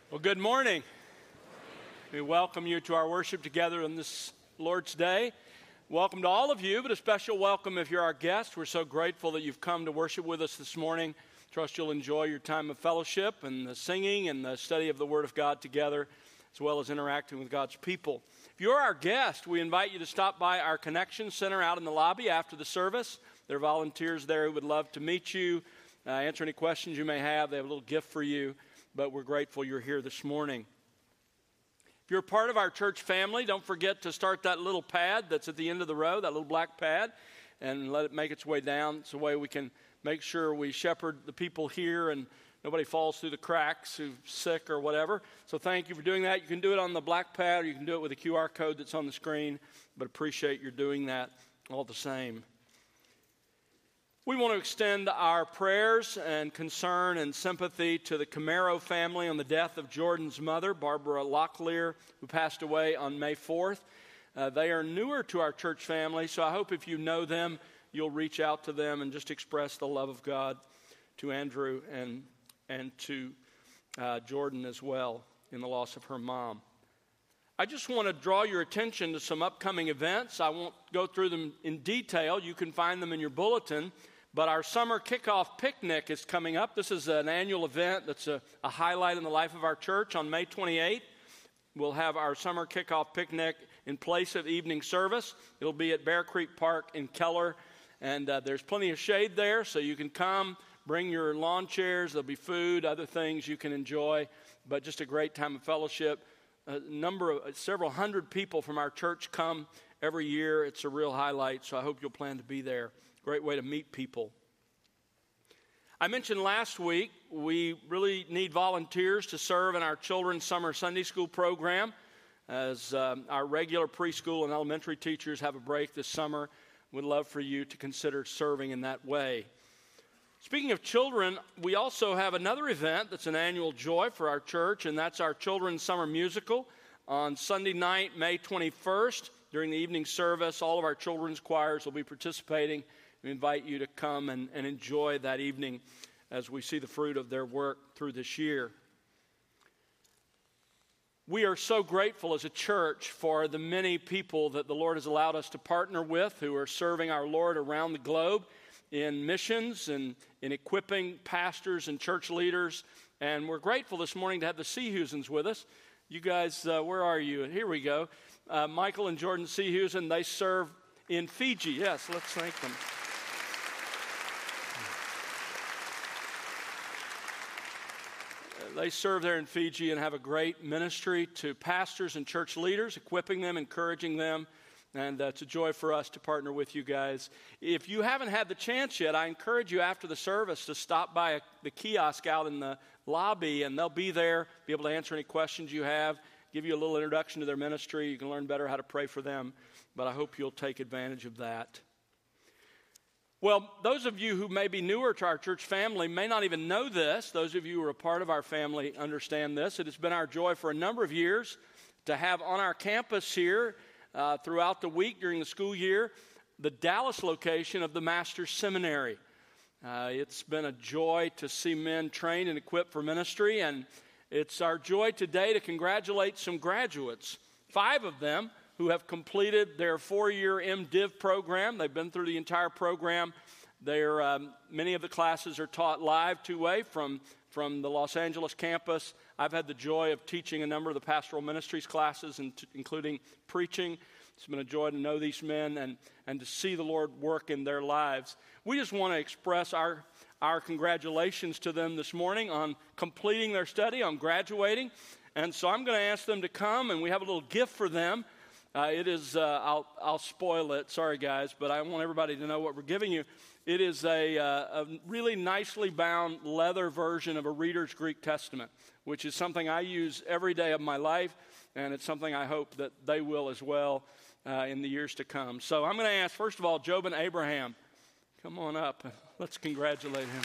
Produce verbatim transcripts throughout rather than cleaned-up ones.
Well, good morning. We welcome you to our worship together on this Lord's Day. Welcome to all of you, but a special welcome if you're our guest. We're so grateful that you've come to worship with us this morning. Trust you'll enjoy your time of fellowship and the singing and the study of the Word of God together, as well as interacting with God's people. If you're our guest, we invite you to stop by our Connection Center out in the lobby after the service. There are volunteers there who would love to meet you, uh, answer any questions you may have. They have a little gift for you. But we're grateful you're here this morning. If you're a part of our church family, don't forget to start that little pad that's at the end of the row, that little black pad, and let it make its way down. It's a way we can make sure we shepherd the people here and nobody falls through the cracks who's sick or whatever. So thank you for doing that. You can do it on the black pad, or you can do it with a Q R code that's on the screen, but appreciate your doing that all the same. We want to extend our prayers and concern and sympathy to the Camaro family on the death of Jordan's mother, Barbara Locklear, who passed away on May fourth. Uh, they are newer to our church family, so I hope if you know them, you'll reach out to them and just express the love of God to Andrew and, and to uh, Jordan as well in the loss of her mom. I just want to draw your attention to some upcoming events. I won't go through them in detail. You can find them in your bulletin. But our summer kickoff picnic is coming up. This is an annual event that's a, a highlight in the life of our church. On May twenty-eighth, we'll have our summer kickoff picnic in place of evening service. It'll be at Bear Creek Park in Keller, and uh, there's plenty of shade there, so you can come, bring your lawn chairs. There'll be food, other things you can enjoy, but just a great time of fellowship. A number of, several hundred people from our church come every year. It's a real highlight, so I hope you'll plan to be there. Great way to meet people. I mentioned last week we really need volunteers to serve in our children's summer Sunday school program, as um, our regular preschool and elementary teachers have a break this summer. We'd love for you to consider serving in that way. Speaking of children, we also have another event that's an annual joy for our church, and that's our children's summer musical on Sunday night, May twenty-first. During the evening service, all of our children's choirs will be participating. We invite you to come and, and enjoy that evening as we see the fruit of their work through this year. We are so grateful as a church for the many people that the Lord has allowed us to partner with who are serving our Lord around the globe in missions and in equipping pastors and church leaders. And we're grateful this morning to have the Seahusens with us. You guys, uh, where are you? Here we go. Uh, Michael and Jordan Seahusen, they serve in Fiji. Yes, let's thank them. They serve there in Fiji and have a great ministry to pastors and church leaders, equipping them, encouraging them, and uh, it's a joy for us to partner with you guys. If you haven't had the chance yet, I encourage you after the service to stop by a, the kiosk out in the lobby, and they'll be there, be able to answer any questions you have, give you a little introduction to their ministry. You can learn better how to pray for them, but I hope you'll take advantage of that. Well, those of you who may be newer to our church family may not even know this. Those of you who are a part of our family understand this. It has been our joy for a number of years to have on our campus here uh, throughout the week during the school year the Dallas location of the Master's Seminary. Uh, it's been a joy to see men trained and equipped for ministry, and it's our joy today to congratulate some graduates, five of them, who have completed their four-year MDiv program. They've been through the entire program. They're, um, many of the classes are taught live two-way from, from the Los Angeles campus. I've had the joy of teaching a number of the pastoral ministries classes, and t- including preaching. It's been a joy to know these men and, and to see the Lord work in their lives. We just want to express our, our congratulations to them this morning on completing their study, on graduating. And so I'm going to ask them to come, and we have a little gift for them. Uh, it is, uh, I'll, I'll spoil it, sorry guys, but I want everybody to know what we're giving you. It is a, uh, a really nicely bound leather version of a Reader's Greek Testament, which is something I use every day of my life, and it's something I hope that they will as well uh, in the years to come. So I'm going to ask, first of all, Job and Abraham, come on up. Let's congratulate him.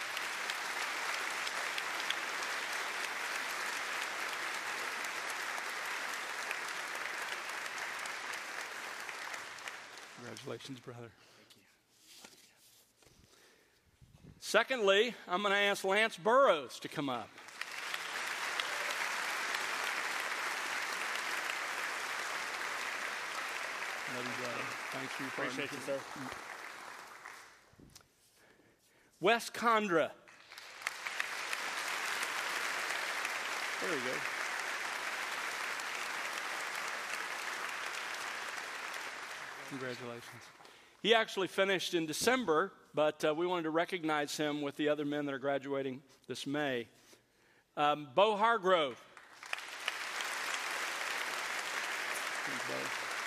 Congratulations, brother. Thank you. Secondly, I'm going to ask Lance Burrows to come up. Love you, brother. Thanks for your Appreciate you, sir. Wes Condra. There we go. Congratulations. He actually finished in December, but uh, we wanted to recognize him with the other men that are graduating this May. Um, Bo Hargrove. Thanks, Bo.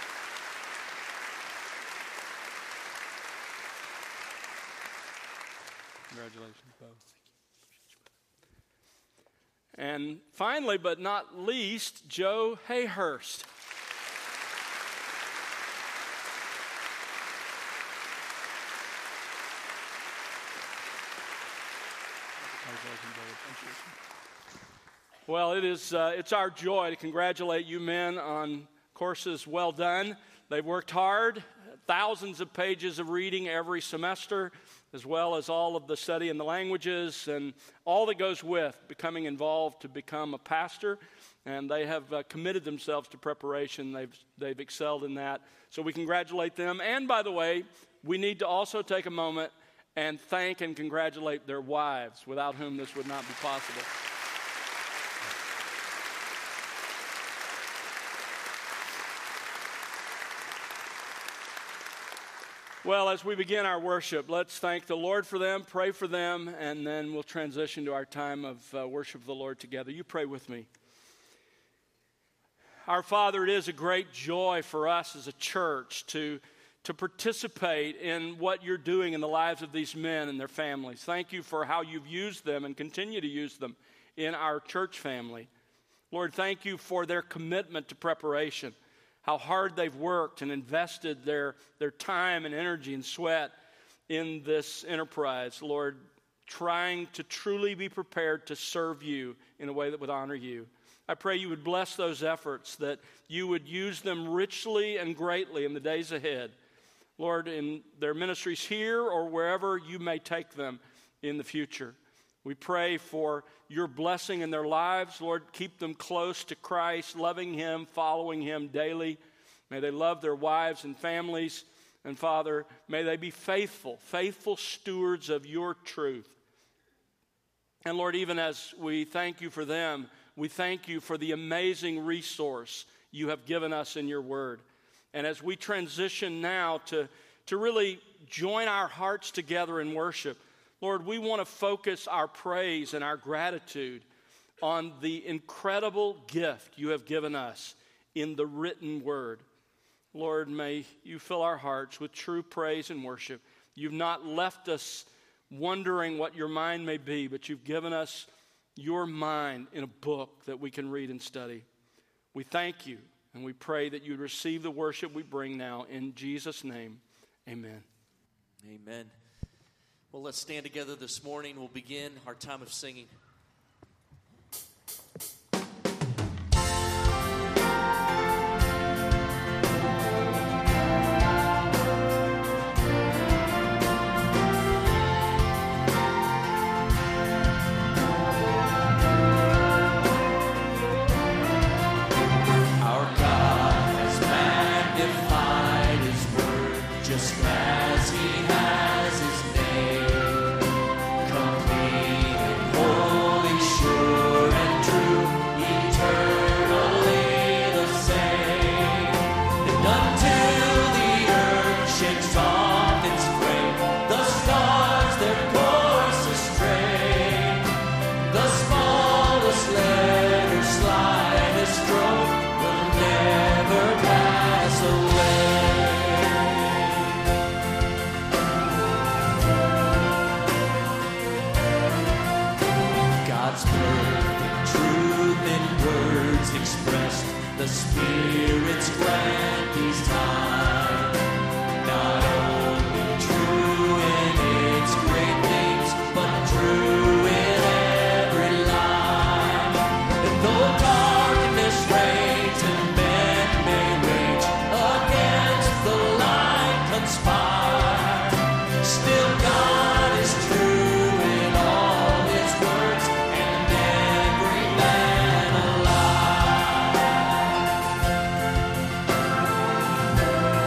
Congratulations, Bo. And finally, but not least, Joe Hayhurst. Well, it is, uh, it's our joy to congratulate you men on courses well done. They've worked hard, thousands of pages of reading every semester, as well as all of the study in the languages and all that goes with becoming involved to become a pastor. And they have uh, committed themselves to preparation. They've, they've excelled in that. So we congratulate them. And by the way, we need to also take a moment and thank and congratulate their wives, without whom this would not be possible. Well, as we begin our worship, let's thank the Lord for them, pray for them, and then we'll transition to our time of uh, worship of the Lord together. You pray with me. Our Father, it is a great joy for us as a church to, to participate in what you're doing in the lives of these men and their families. Thank you for how you've used them and continue to use them in our church family. Lord, thank you for their commitment to preparation, how hard they've worked and invested their, their time and energy and sweat in this enterprise, Lord, trying to truly be prepared to serve you in a way that would honor you. I pray you would bless those efforts, that you would use them richly and greatly in the days ahead. Lord, in their ministries here or wherever you may take them in the future. We pray for your blessing in their lives. Lord, keep them close to Christ, loving him, following him daily. May they love their wives and families. And Father, may they be faithful, faithful stewards of your truth. And Lord, even as we thank you for them, we thank you for the amazing resource you have given us in your word. And as we transition now to, to really join our hearts together in worship, Lord, we want to focus our praise and our gratitude on the incredible gift you have given us in the written word. Lord, may you fill our hearts with true praise and worship. You've not left us wondering what your mind may be, but you've given us your mind in a book that we can read and study. We thank you, and we pray that you'd receive the worship we bring now. In Jesus' name, amen. Amen. Well, let's stand together this morning. We'll begin our time of singing. The Spirit's grant these times, not only true in its great things, but true in every line. And though darkness reigns and men may rage against the light conspire, still God is true in all his words and every man alive.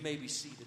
may be seated.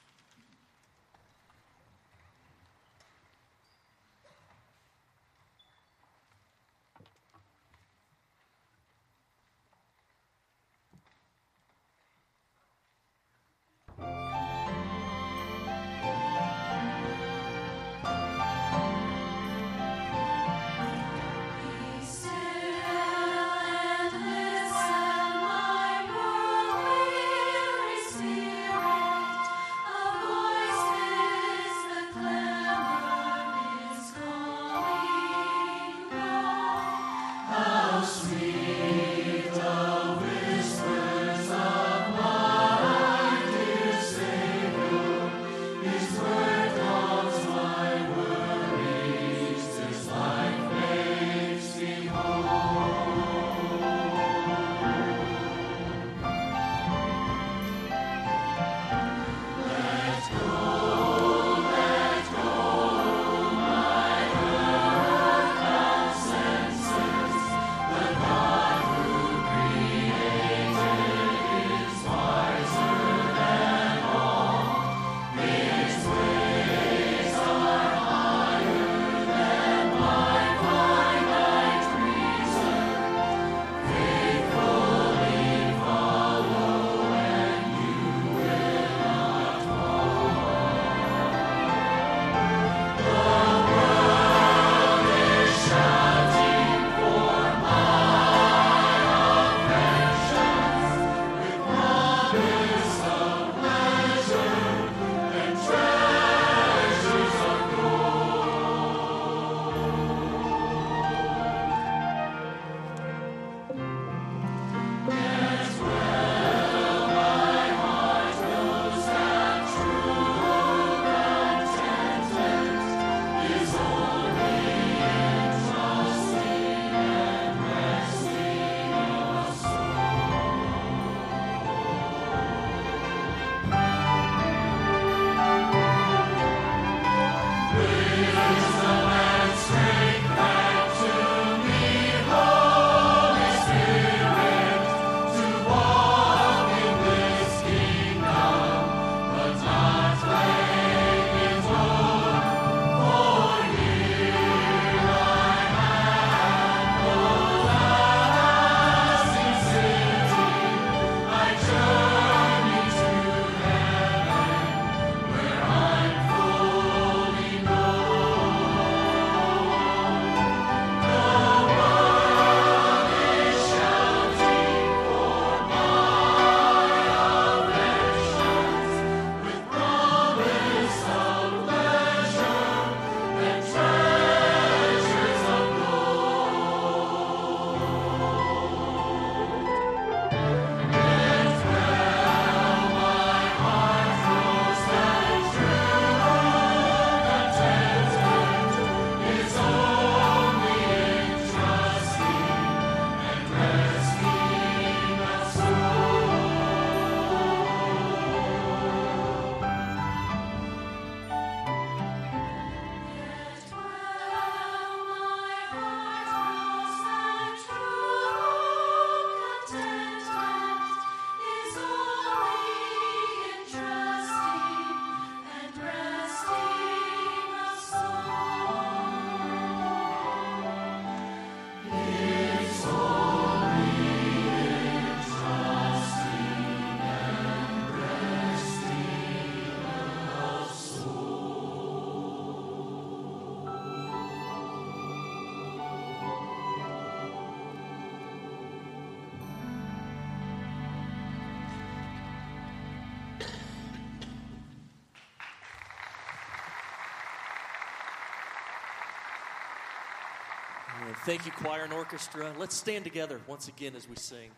Thank you, choir and orchestra. Let's stand together once again as we sing.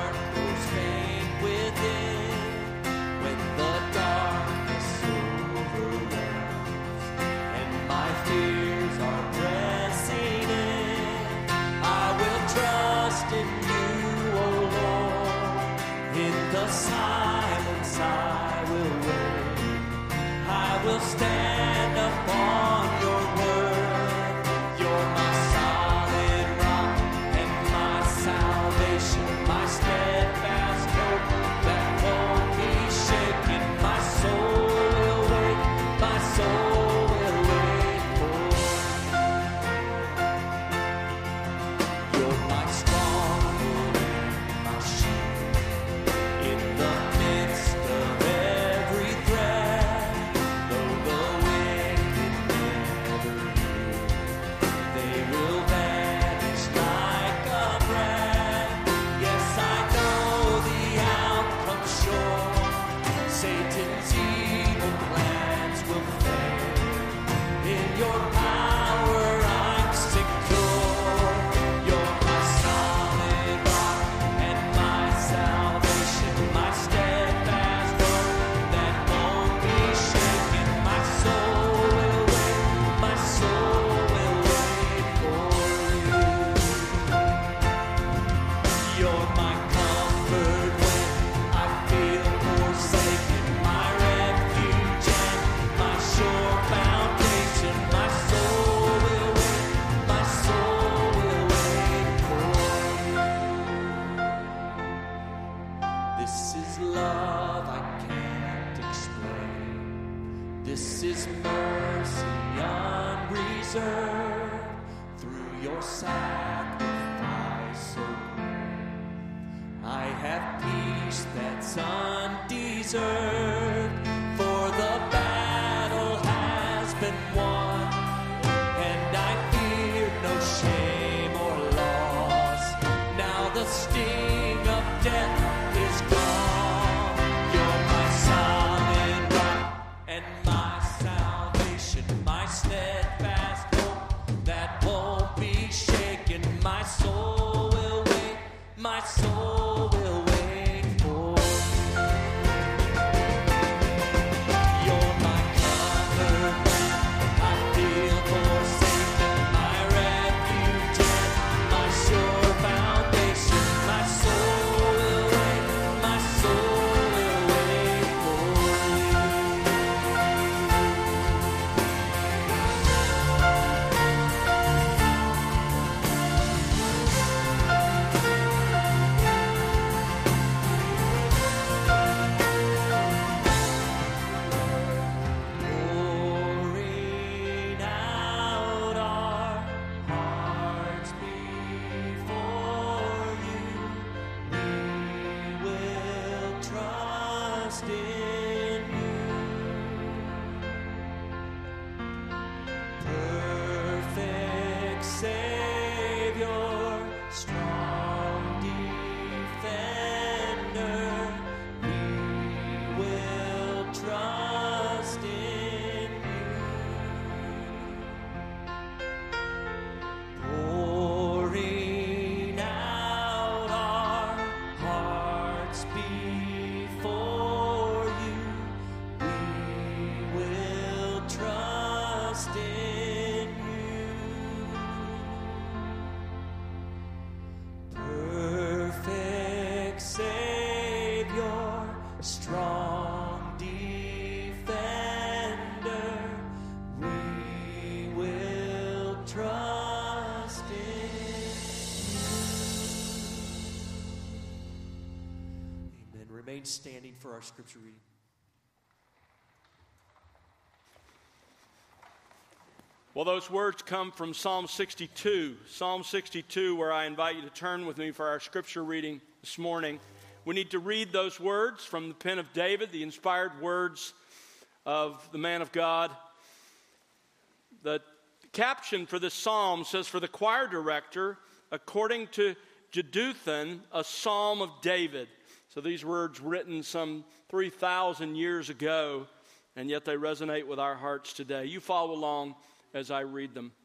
Within, when the darkness the silence I will wait. I will stand upon your word. You're my solid rock and my salvation, my steadfast hope that won't be shaken. My soul will wait, my soul will wait for you. You're my stronghold, my shield in the midst of every threat. Though the wicked never hear, they will vanish like a breath. Yes, I know the outcome sure. Satan's evil plans will fail. In your power I'm secure. You're my solid rock and my salvation, my steadfast hope that won't be shaken. My soul will wait, my soul will wait for you. You're my comfort when I feel forsaken, my refuge and my sure foundation. My soul will wait, my soul will wait for you. This is love I can't explain. This is mercy unreserved. Through your sacrifice so great, I have peace that's undeserved. For the battle has been won, and I fear no shame or loss. Now the sting of death is gone. You're my solid rock and my salvation, my steadfast hope that won't be shaken. My soul will wait, my soul will wait for you. You're my comfort when I feel forsaken, my refuge and my sure foundation. My soul will wait, my soul will wait for you. Pouring out our hearts before you, we will trust in you. Perfect Savior, strong defender, we will trust in you. Pouring out our hearts before you, we will trust in you. Perfect Savior, strong defender, we will trust in you. Amen. Remain standing for our scripture reading. Well, those words come from Psalm sixty-two. Psalm sixty-two, where I invite you to turn with me for our scripture reading this morning. We need to read those words from the pen of David, the inspired words of the man of God. The caption for this psalm says, "For the choir director, according to Jeduthun, a psalm of David." So these words written some three thousand years ago, and yet they resonate with our hearts today. You follow along as I read them.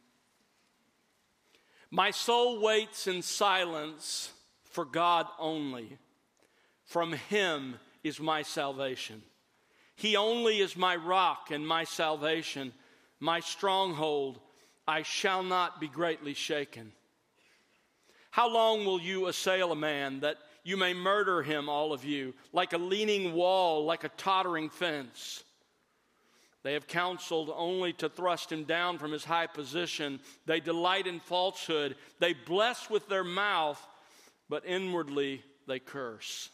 My soul waits in silence for God only. From him is my salvation. He only is my rock and my salvation, my stronghold. I shall not be greatly shaken. How long will you assail a man that you may murder him, all of you, like a leaning wall, like a tottering fence. They have counseled only to thrust him down from his high position. They delight in falsehood. They bless with their mouth, but inwardly they curse.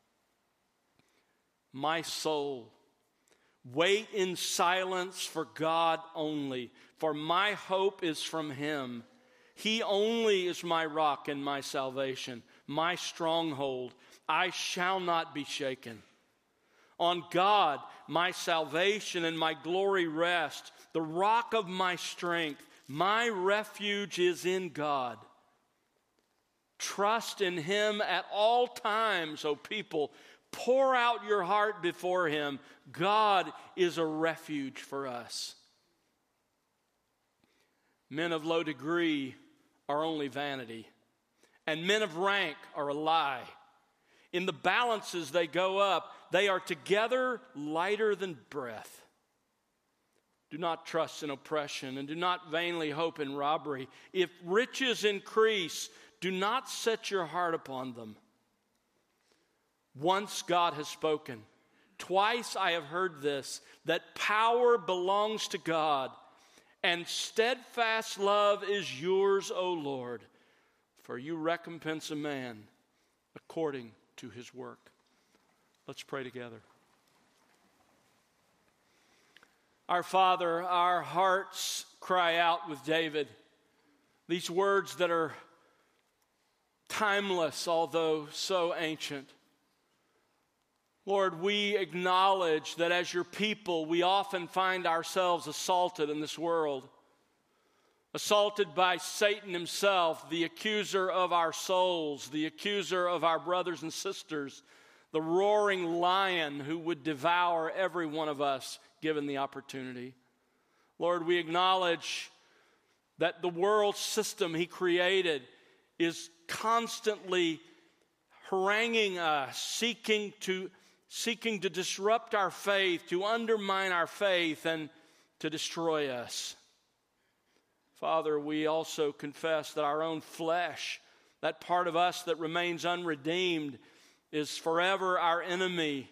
My soul, wait in silence for God only, for my hope is from him. He only is my rock and my salvation, my stronghold. I shall not be shaken. On God, my salvation and my glory rest, the rock of my strength. My refuge is in God. Trust in him at all times, O people. Pour out your heart before him. God is a refuge for us. Men of low degree are only vanity, and men of rank are a lie. In the balances they go up, they are together lighter than breath. Do not trust in oppression, and do not vainly hope in robbery. If riches increase, do not set your heart upon them. Once God has spoken, twice I have heard this, that power belongs to God, and steadfast love is yours, O Lord, for you recompense a man according to his work. Let's pray together. Our Father, our hearts cry out with David, these words that are timeless, although so ancient. Lord, we acknowledge that as your people, we often find ourselves assaulted in this world. Assaulted by Satan himself, the accuser of our souls, the accuser of our brothers and sisters, the roaring lion who would devour every one of us given the opportunity. Lord, we acknowledge that the world system he created is constantly haranguing us, seeking to seeking to disrupt our faith, to undermine our faith, and to destroy us. Father, we also confess that our own flesh, that part of us that remains unredeemed, is forever our enemy.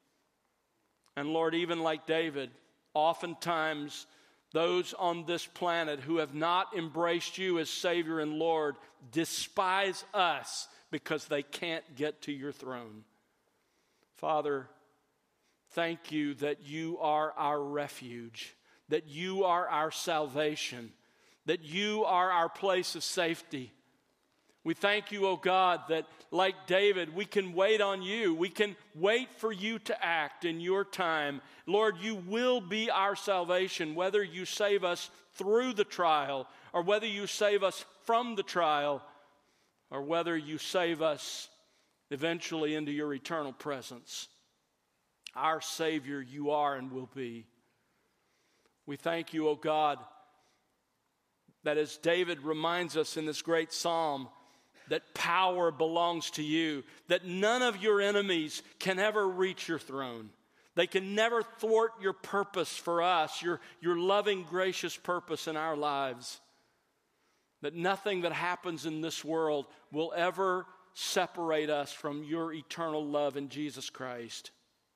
And Lord, even like David, oftentimes those on this planet who have not embraced you as Savior and Lord despise us because they can't get to your throne. Father, thank you that you are our refuge, that you are our salvation, that you are our place of safety. We thank you, O God, that like David, we can wait on you. We can wait for you to act in your time. Lord, you will be our salvation, whether you save us through the trial, or whether you save us from the trial, or whether you save us eventually into your eternal presence. Our Savior you are and will be. We thank you, O God, that as David reminds us in this great psalm, that power belongs to you, that none of your enemies can ever reach your throne. They can never thwart your purpose for us, your, your loving, gracious purpose in our lives. That nothing that happens in this world will ever separate us from your eternal love in Jesus Christ.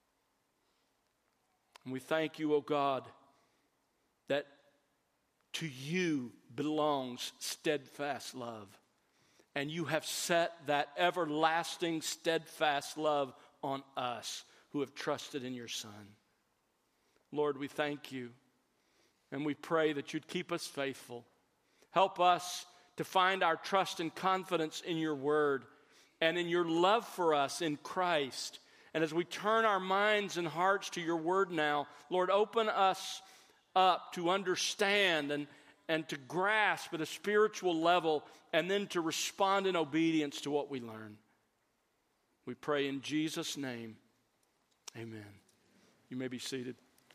And we thank you, O God, that to you belongs steadfast love. And you have set that everlasting, steadfast love on us who have trusted in your Son. Lord, we thank you, and we pray that you'd keep us faithful. Help us to find our trust and confidence in your word and in your love for us in Christ. And as we turn our minds and hearts to your word now, Lord, open us up to understand and, and to grasp at a spiritual level, and then to respond in obedience to what we learn. We pray in Jesus' name. Amen. You may be seated.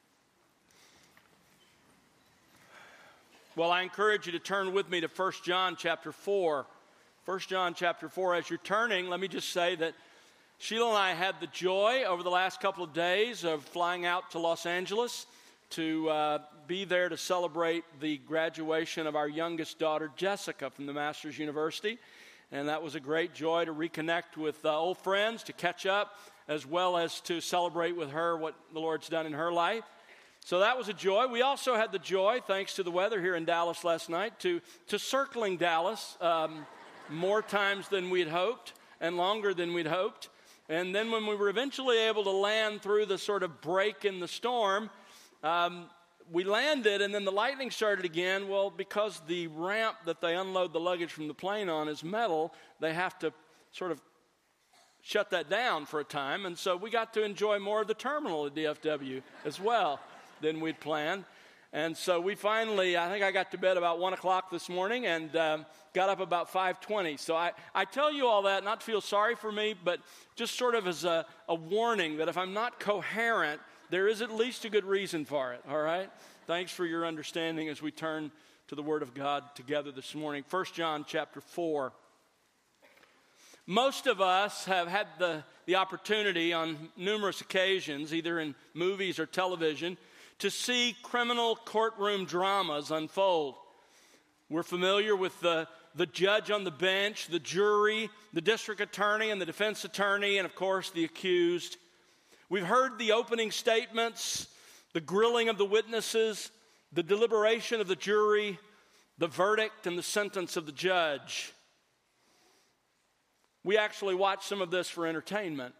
Well, I encourage you to turn with me to First John chapter four. First John chapter four. As you're turning, let me just say that Sheila and I had the joy over the last couple of days of flying out to Los Angeles to uh, be there to celebrate the graduation of our youngest daughter, Jessica, from the Masters University. and that was a great joy to reconnect with uh, old friends, to catch up, as well as to celebrate with her what the Lord's done in her life. So that was a joy. We also had the joy, thanks to the weather here in Dallas last night, to, to circling Dallas um, more times than we'd hoped and longer than we'd hoped. And then when we were eventually able to land through the sort of break in the storm, um, we landed and then the lightning started again. Well, because the ramp that they unload the luggage from the plane on is metal, they have to sort of shut that down for a time. And so we got to enjoy more of the terminal at D F W as well than we'd planned. And so we finally, I think I got to bed about one o'clock this morning and um, got up about five twenty. So I, I tell you all that not to feel sorry for me, but just sort of as a, a warning that if I'm not coherent, there is at least a good reason for it, all right? Thanks for your understanding as we turn to the Word of God together this morning. First John chapter four. Most of us have had the, the opportunity on numerous occasions, either in movies or television, to see criminal courtroom dramas unfold. We're familiar with the, the judge on the bench, the jury, the district attorney and the defense attorney, and of course the accused. We've heard the opening statements, the grilling of the witnesses, the deliberation of the jury, the verdict and the sentence of the judge. We actually watch some of this for entertainment.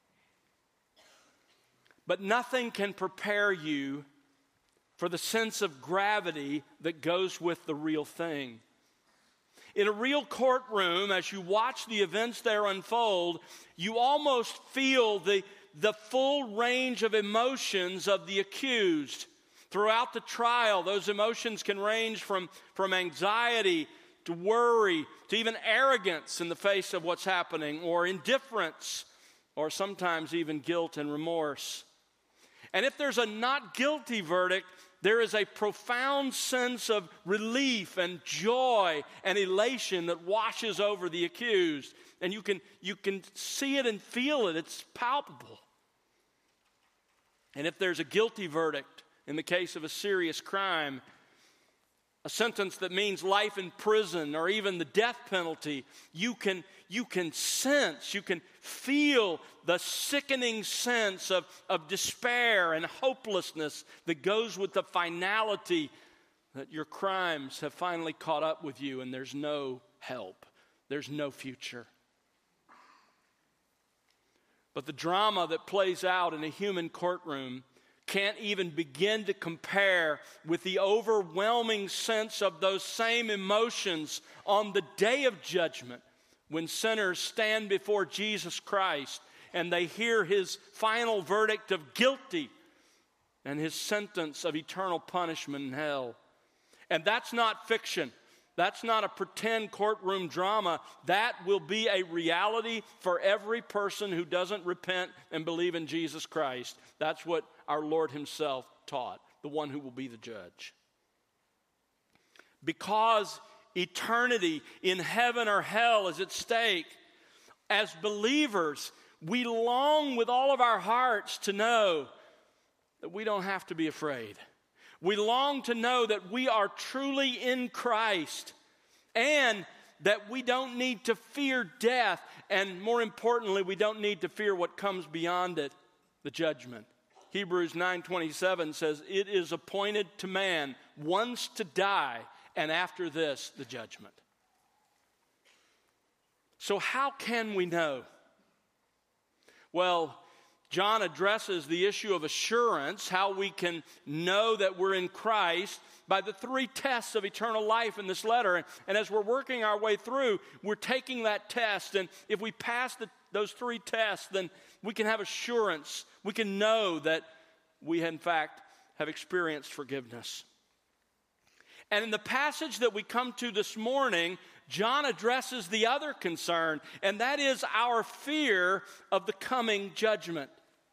But nothing can prepare you for the sense of gravity that goes with the real thing. In a real courtroom, as you watch the events there unfold, you almost feel the, the full range of emotions of the accused. Throughout the trial, those emotions can range from, from anxiety to worry to even arrogance in the face of what's happening, or indifference, or sometimes even guilt and remorse. And if there's a not guilty verdict, there is a profound sense of relief and joy and elation that washes over the accused. And you can, you can see it and feel it. It's palpable. And if there's a guilty verdict in the case of a serious crime, a sentence that means life in prison or even the death penalty, you can, you can sense, you can feel the sickening sense of, of despair and hopelessness that goes with the finality that your crimes have finally caught up with you and there's no help, there's no future. But the drama that plays out in a human courtroom can't even begin to compare with the overwhelming sense of those same emotions on the day of judgment when sinners stand before Jesus Christ and they hear his final verdict of guilty and his sentence of eternal punishment in hell. And that's not fiction. That's not a pretend courtroom drama. That will be a reality for every person who doesn't repent and believe in Jesus Christ. That's what our Lord himself taught, the one who will be the judge. Because eternity in heaven or hell is at stake, as believers, we long with all of our hearts to know that we don't have to be afraid. We long to know that we are truly in Christ and that we don't need to fear death, and more importantly, we don't need to fear what comes beyond it, the judgment. Hebrews nine twenty-seven says, "It is appointed to man once to die, and after this, the judgment." So how can we know? Well, John addresses the issue of assurance, how we can know that we're in Christ, by the three tests of eternal life in this letter. And, and as we're working our way through, we're taking that test. And if we pass the, those three tests, then we can have assurance. We can know that we, in fact, have experienced forgiveness. And in the passage that we come to this morning, John addresses the other concern, and that is our fear of the coming judgment.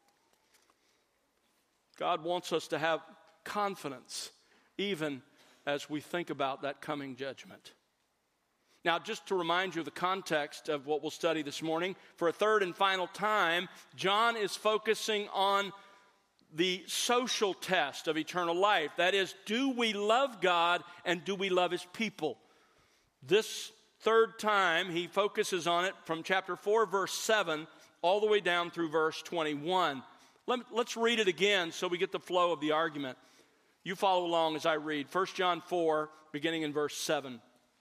God wants us to have confidence even as we think about that coming judgment. Now, just to remind you of the context of what we'll study this morning, for a third and final time, John is focusing on the social test of eternal life. That is, do we love God and do we love his people? This third time, he focuses on it from chapter four, verse seven, all the way down through verse twenty-one. Let, let's read it again so we get the flow of the argument. You follow along as I read. First John four, beginning in verse seven.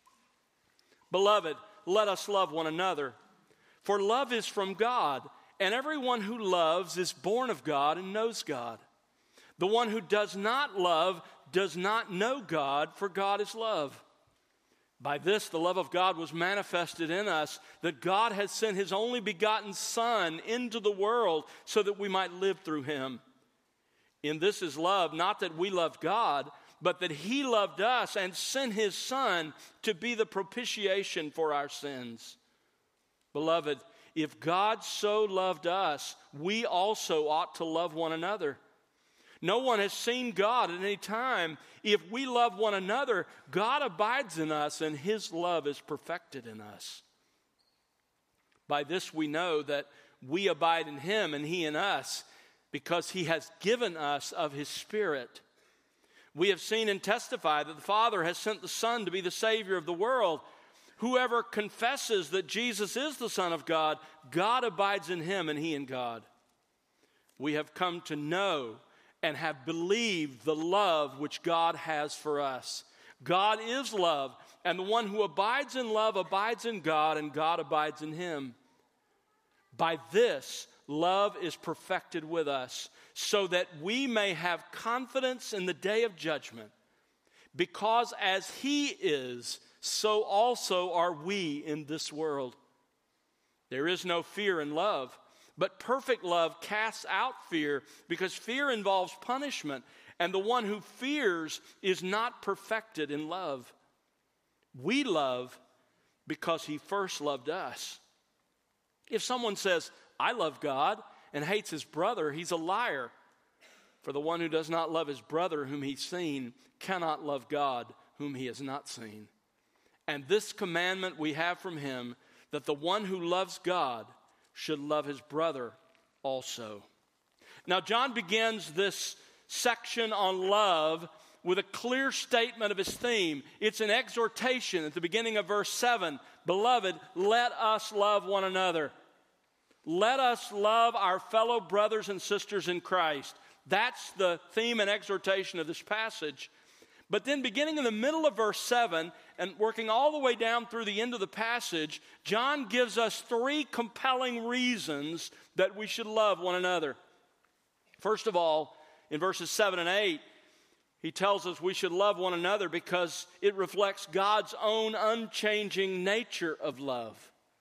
Beloved, let us love one another, for love is from God, and everyone who loves is born of God and knows God. The one who does not love does not know God, for God is love. By this the love of God was manifested in us, that God has sent his only begotten Son into the world so that we might live through him. In this is love, not that we loved God, but that he loved us and sent his Son to be the propitiation for our sins. Beloved, if God so loved us, we also ought to love one another. No one has seen God at any time. If we love one another, God abides in us, and his love is perfected in us. By this we know that we abide in him and he in us, because he has given us of his Spirit. We have seen and testified that the Father has sent the Son to be the Savior of the world. Whoever confesses that Jesus is the Son of God, God abides in him and he in God. We have come to know and have believed the love which God has for us. God is love, and the one who abides in love abides in God, and God abides in him. By this, love is perfected with us, so that we may have confidence in the day of judgment. Because as he is, so also are we in this world. There is no fear in love, but perfect love casts out fear, because fear involves punishment, and the one who fears is not perfected in love. We love because he first loved us. If someone says, I love God, and hates his brother, he's a liar. For the one who does not love his brother whom he's seen cannot love God whom he has not seen. And this commandment we have from him, that the one who loves God should love his brother also. Now, John begins this section on love with a clear statement of his theme. It's an exhortation at the beginning of verse seven. Beloved, let us love one another. Let us love our fellow brothers and sisters in Christ. That's the theme and exhortation of this passage. But then beginning in the middle of verse seven and working all the way down through the end of the passage, John gives us three compelling reasons that we should love one another. First of all, in verses seven and eight, he tells us we should love one another because it reflects God's own unchanging nature of love.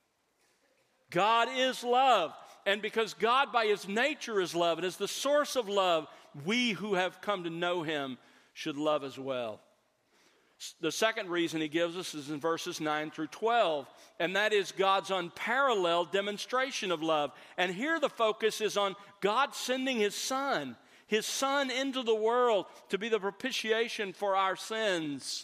God is love, and because God by his nature is love and is the source of love, we who have come to know him should love as well. The second reason he gives us is in verses nine through twelve, and that is God's unparalleled demonstration of love. And here the focus is on God sending his Son, his Son into the world to be the propitiation for our sins.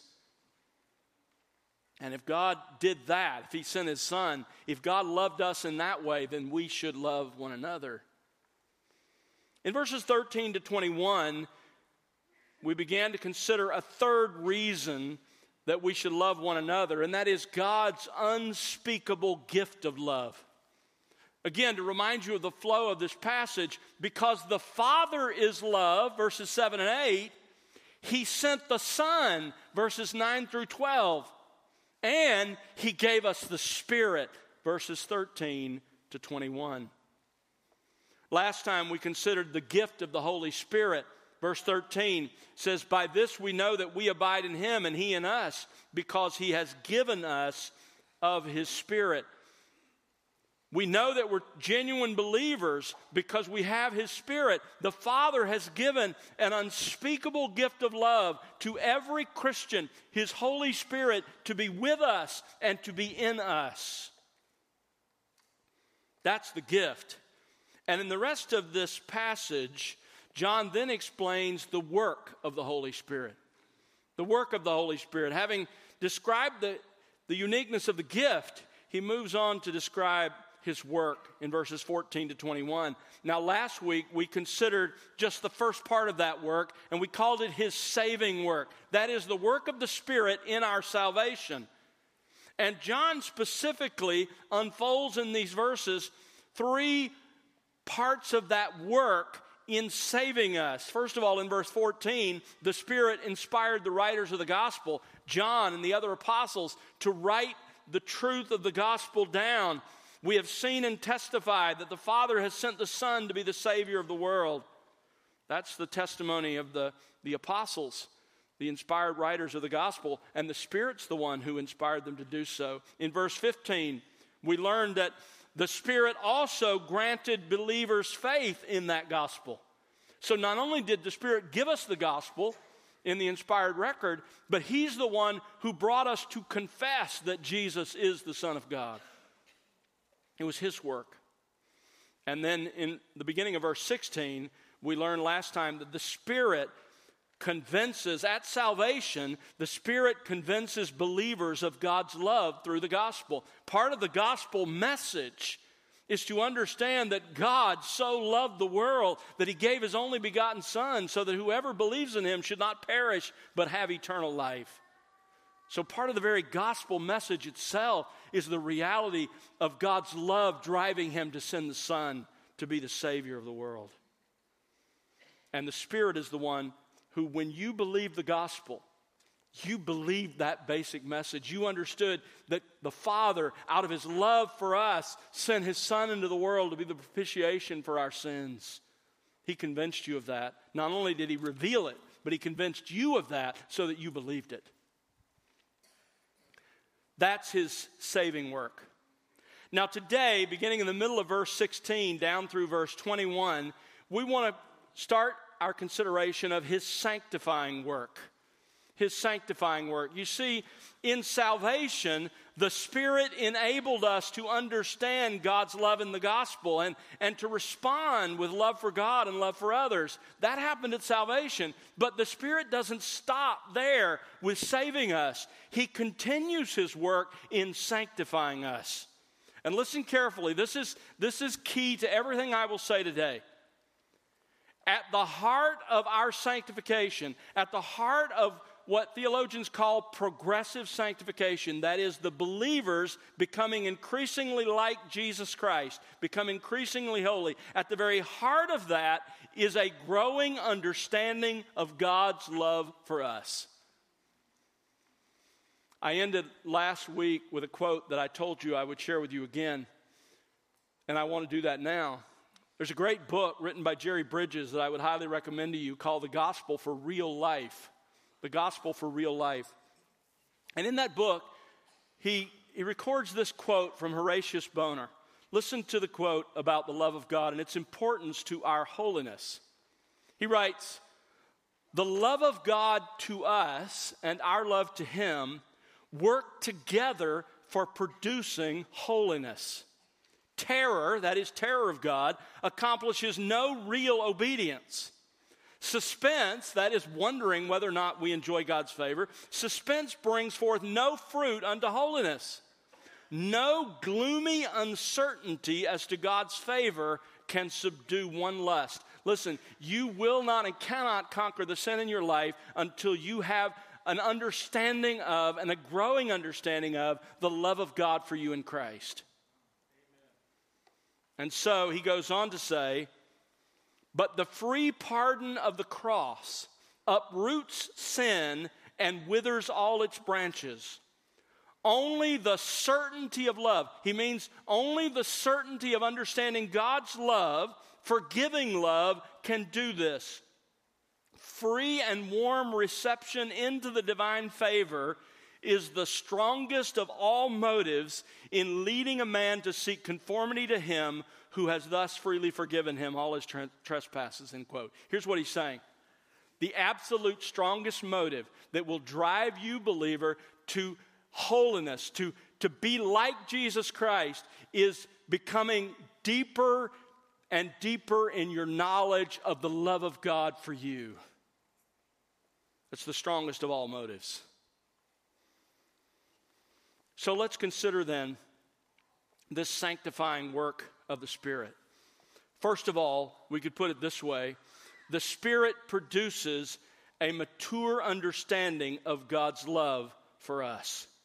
And if God did that, if he sent his Son, if God loved us in that way, then we should love one another. In verses thirteen to twenty-one, we began to consider a third reason that we should love one another, and that is God's unspeakable gift of love. Again, to remind you of the flow of this passage, because the Father is love, verses seven and eight, he sent the Son, verses nine through twelve, and he gave us the Spirit, verses thirteen to twenty-one. Last time we considered the gift of the Holy Spirit. Verse thirteen says, by this we know that we abide in him and he in us, because he has given us of his Spirit. We know that we're genuine believers because we have his Spirit. The Father has given an unspeakable gift of love to every Christian, his Holy Spirit to be with us and to be in us. That's the gift. And in the rest of this passage, John then explains the work of the Holy Spirit. The work of the Holy Spirit. Having described the, the uniqueness of the gift, he moves on to describe his work in verses fourteen to twenty-one. Now, last week we considered just the first part of that work, and we called it his saving work. That is the work of the Spirit in our salvation. And John specifically unfolds in these verses three parts of that work in saving us. First of all, in verse fourteen, the Spirit inspired the writers of the gospel, John and the other apostles, to write the truth of the gospel down. We have seen and testified that the Father has sent the Son to be the Savior of the world. That's the testimony of the, the apostles, the inspired writers of the gospel, and the Spirit's the one who inspired them to do so. In verse fifteen, we learned that the Spirit also granted believers faith in that gospel. So not only did the Spirit give us the gospel in the inspired record, but He's the one who brought us to confess that Jesus is the Son of God. It was His work. And then in the beginning of verse sixteen, we learned last time that the Spirit convinces, at salvation, the Spirit convinces believers of God's love through the gospel. Part of the gospel message is to understand that God so loved the world that He gave His only begotten Son so that whoever believes in Him should not perish but have eternal life. So part of the very gospel message itself is the reality of God's love driving Him to send the Son to be the Savior of the world. And the Spirit is the one who, when you believe the gospel, you believed that basic message. You understood that the Father, out of His love for us, sent His Son into the world to be the propitiation for our sins. He convinced you of that. Not only did He reveal it, but He convinced you of that so that you believed it. That's His saving work. Now today, beginning in the middle of verse sixteen down through verse twenty-one, we want to start our consideration of His sanctifying work. His sanctifying work. You see, in salvation, the Spirit enabled us to understand God's love in the gospel and, and to respond with love for God and love for others. That happened at salvation. But the Spirit doesn't stop there with saving us. He continues His work in sanctifying us. And listen carefully. This is, this is key to everything I will say today. At the heart of our sanctification, at the heart of what theologians call progressive sanctification, that is, the believers becoming increasingly like Jesus Christ, become increasingly holy, at the very heart of that is a growing understanding of God's love for us. I ended last week with a quote that I told you I would share with you again, and I want to do that now. There's a great book written by Jerry Bridges that I would highly recommend to you called The Gospel for Real Life. The Gospel for Real Life. And in that book, he, he records this quote from Horatius Bonar. Listen to the quote about the love of God and its importance to our holiness. He writes, "The love of God to us and our love to Him work together for producing holiness. Terror, that is terror of God, accomplishes no real obedience. Suspense, that is wondering whether or not we enjoy God's favor, suspense brings forth no fruit unto holiness. No gloomy uncertainty as to God's favor can subdue one lust." Listen, you will not and cannot conquer the sin in your life until you have an understanding of and a growing understanding of the love of God for you in Christ. And so he goes on to say, "But the free pardon of the cross uproots sin and withers all its branches. Only the certainty of love," he means only the certainty of understanding God's love, forgiving love, can do this. Free and warm reception into the divine favor is the strongest of all motives in leading a man to seek conformity to Him who has thus freely forgiven him all his tra- trespasses, end quote. Here's what he's saying. The absolute strongest motive that will drive you, believer, to holiness, to, to be like Jesus Christ, is becoming deeper and deeper in your knowledge of the love of God for you. It's the strongest of all motives. So let's consider then this sanctifying work of the Spirit. First of all, we could put it this way: the Spirit produces a mature understanding of God's love for us.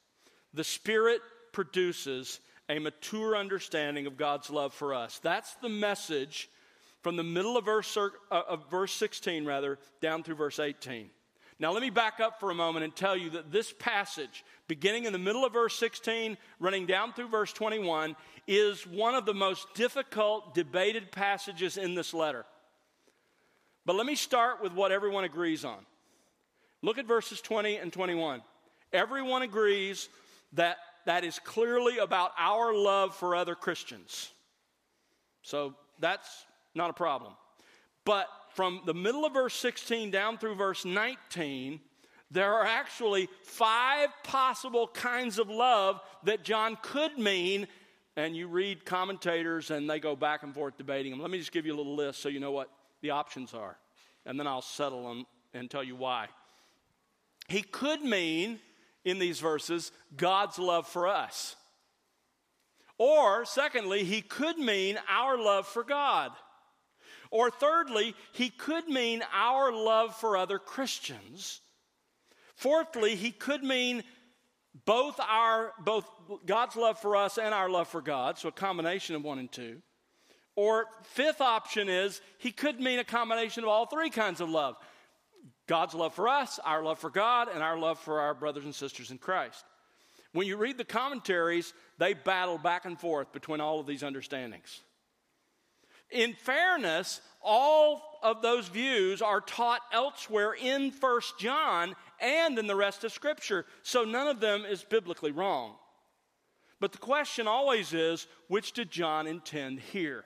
The Spirit produces a mature understanding of God's love for us. That's the message from the middle of verse, uh, of verse sixteen, rather, down through verse eighteen. Now, let me back up for a moment and tell you that this passage, beginning in the middle of verse sixteen, running down through verse twenty-one, is one of the most difficult, debated passages in this letter. But let me start with what everyone agrees on. Look at verses twenty and twenty-one. Everyone agrees that that is clearly about our love for other Christians. So that's not a problem. But from the middle of verse sixteen down through verse nineteen, there are actually five possible kinds of love that John could mean, and you read commentators and they go back and forth debating them. Let me just give you a little list so you know what the options are, and then I'll settle them and tell you why. He could mean, in these verses, God's love for us. Or, secondly, he could mean our love for God. Or thirdly, he could mean our love for other Christians. Fourthly, he could mean both our both God's love for us and our love for God, so a combination of one and two. Or fifth option is he could mean a combination of all three kinds of love. God's love for us, our love for God, and our love for our brothers and sisters in Christ. When you read the commentaries, they battle back and forth between all of these understandings. In fairness, all of those views are taught elsewhere in First John and in the rest of Scripture, so none of them is biblically wrong. But the question always is, which did John intend here?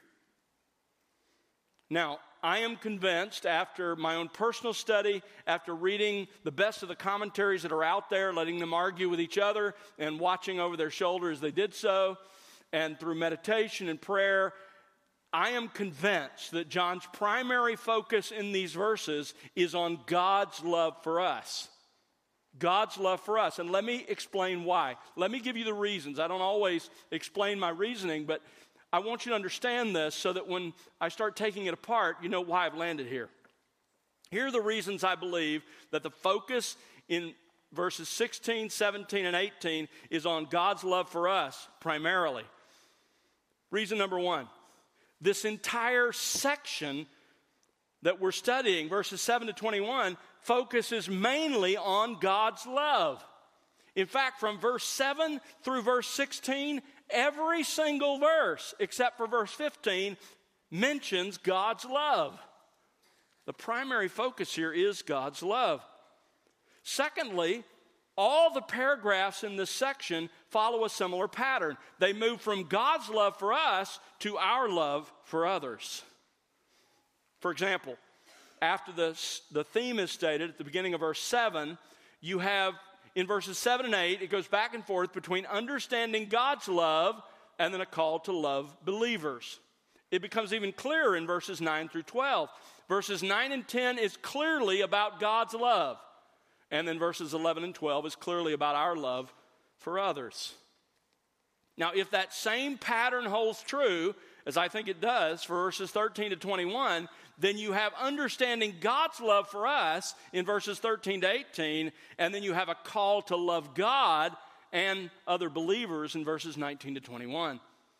Now, I am convinced after my own personal study, after reading the best of the commentaries that are out there, letting them argue with each other and watching over their shoulder as they did so, and through meditation and prayer, I am convinced that John's primary focus in these verses is on God's love for us. God's love for us. And let me explain why. Let me give you the reasons. I don't always explain my reasoning, but I want you to understand this so that when I start taking it apart, you know why I've landed here. Here are the reasons I believe that the focus in verses sixteen, seventeen, and eighteen is on God's love for us primarily. Reason number one. This entire section that we're studying, verses seven to twenty-one, focuses mainly on God's love. In fact, from verse seven through verse sixteen, every single verse, except for verse fifteen, mentions God's love. The primary focus here is God's love. Secondly, all the paragraphs in this section follow a similar pattern. They move from God's love for us to our love for others. For example, after the, the theme is stated at the beginning of verse seven, you have in verses seven and eight, it goes back and forth between understanding God's love and then a call to love believers. It becomes even clearer in verses nine through twelve. Verses nine and ten is clearly about God's love. And then verses eleven and twelve is clearly about our love for others. Now, if that same pattern holds true, as I think it does for verses thirteen to twenty-one, then you have understanding God's love for us in verses thirteen to eighteen, and then you have a call to love God and other believers in verses nineteen to twenty-one.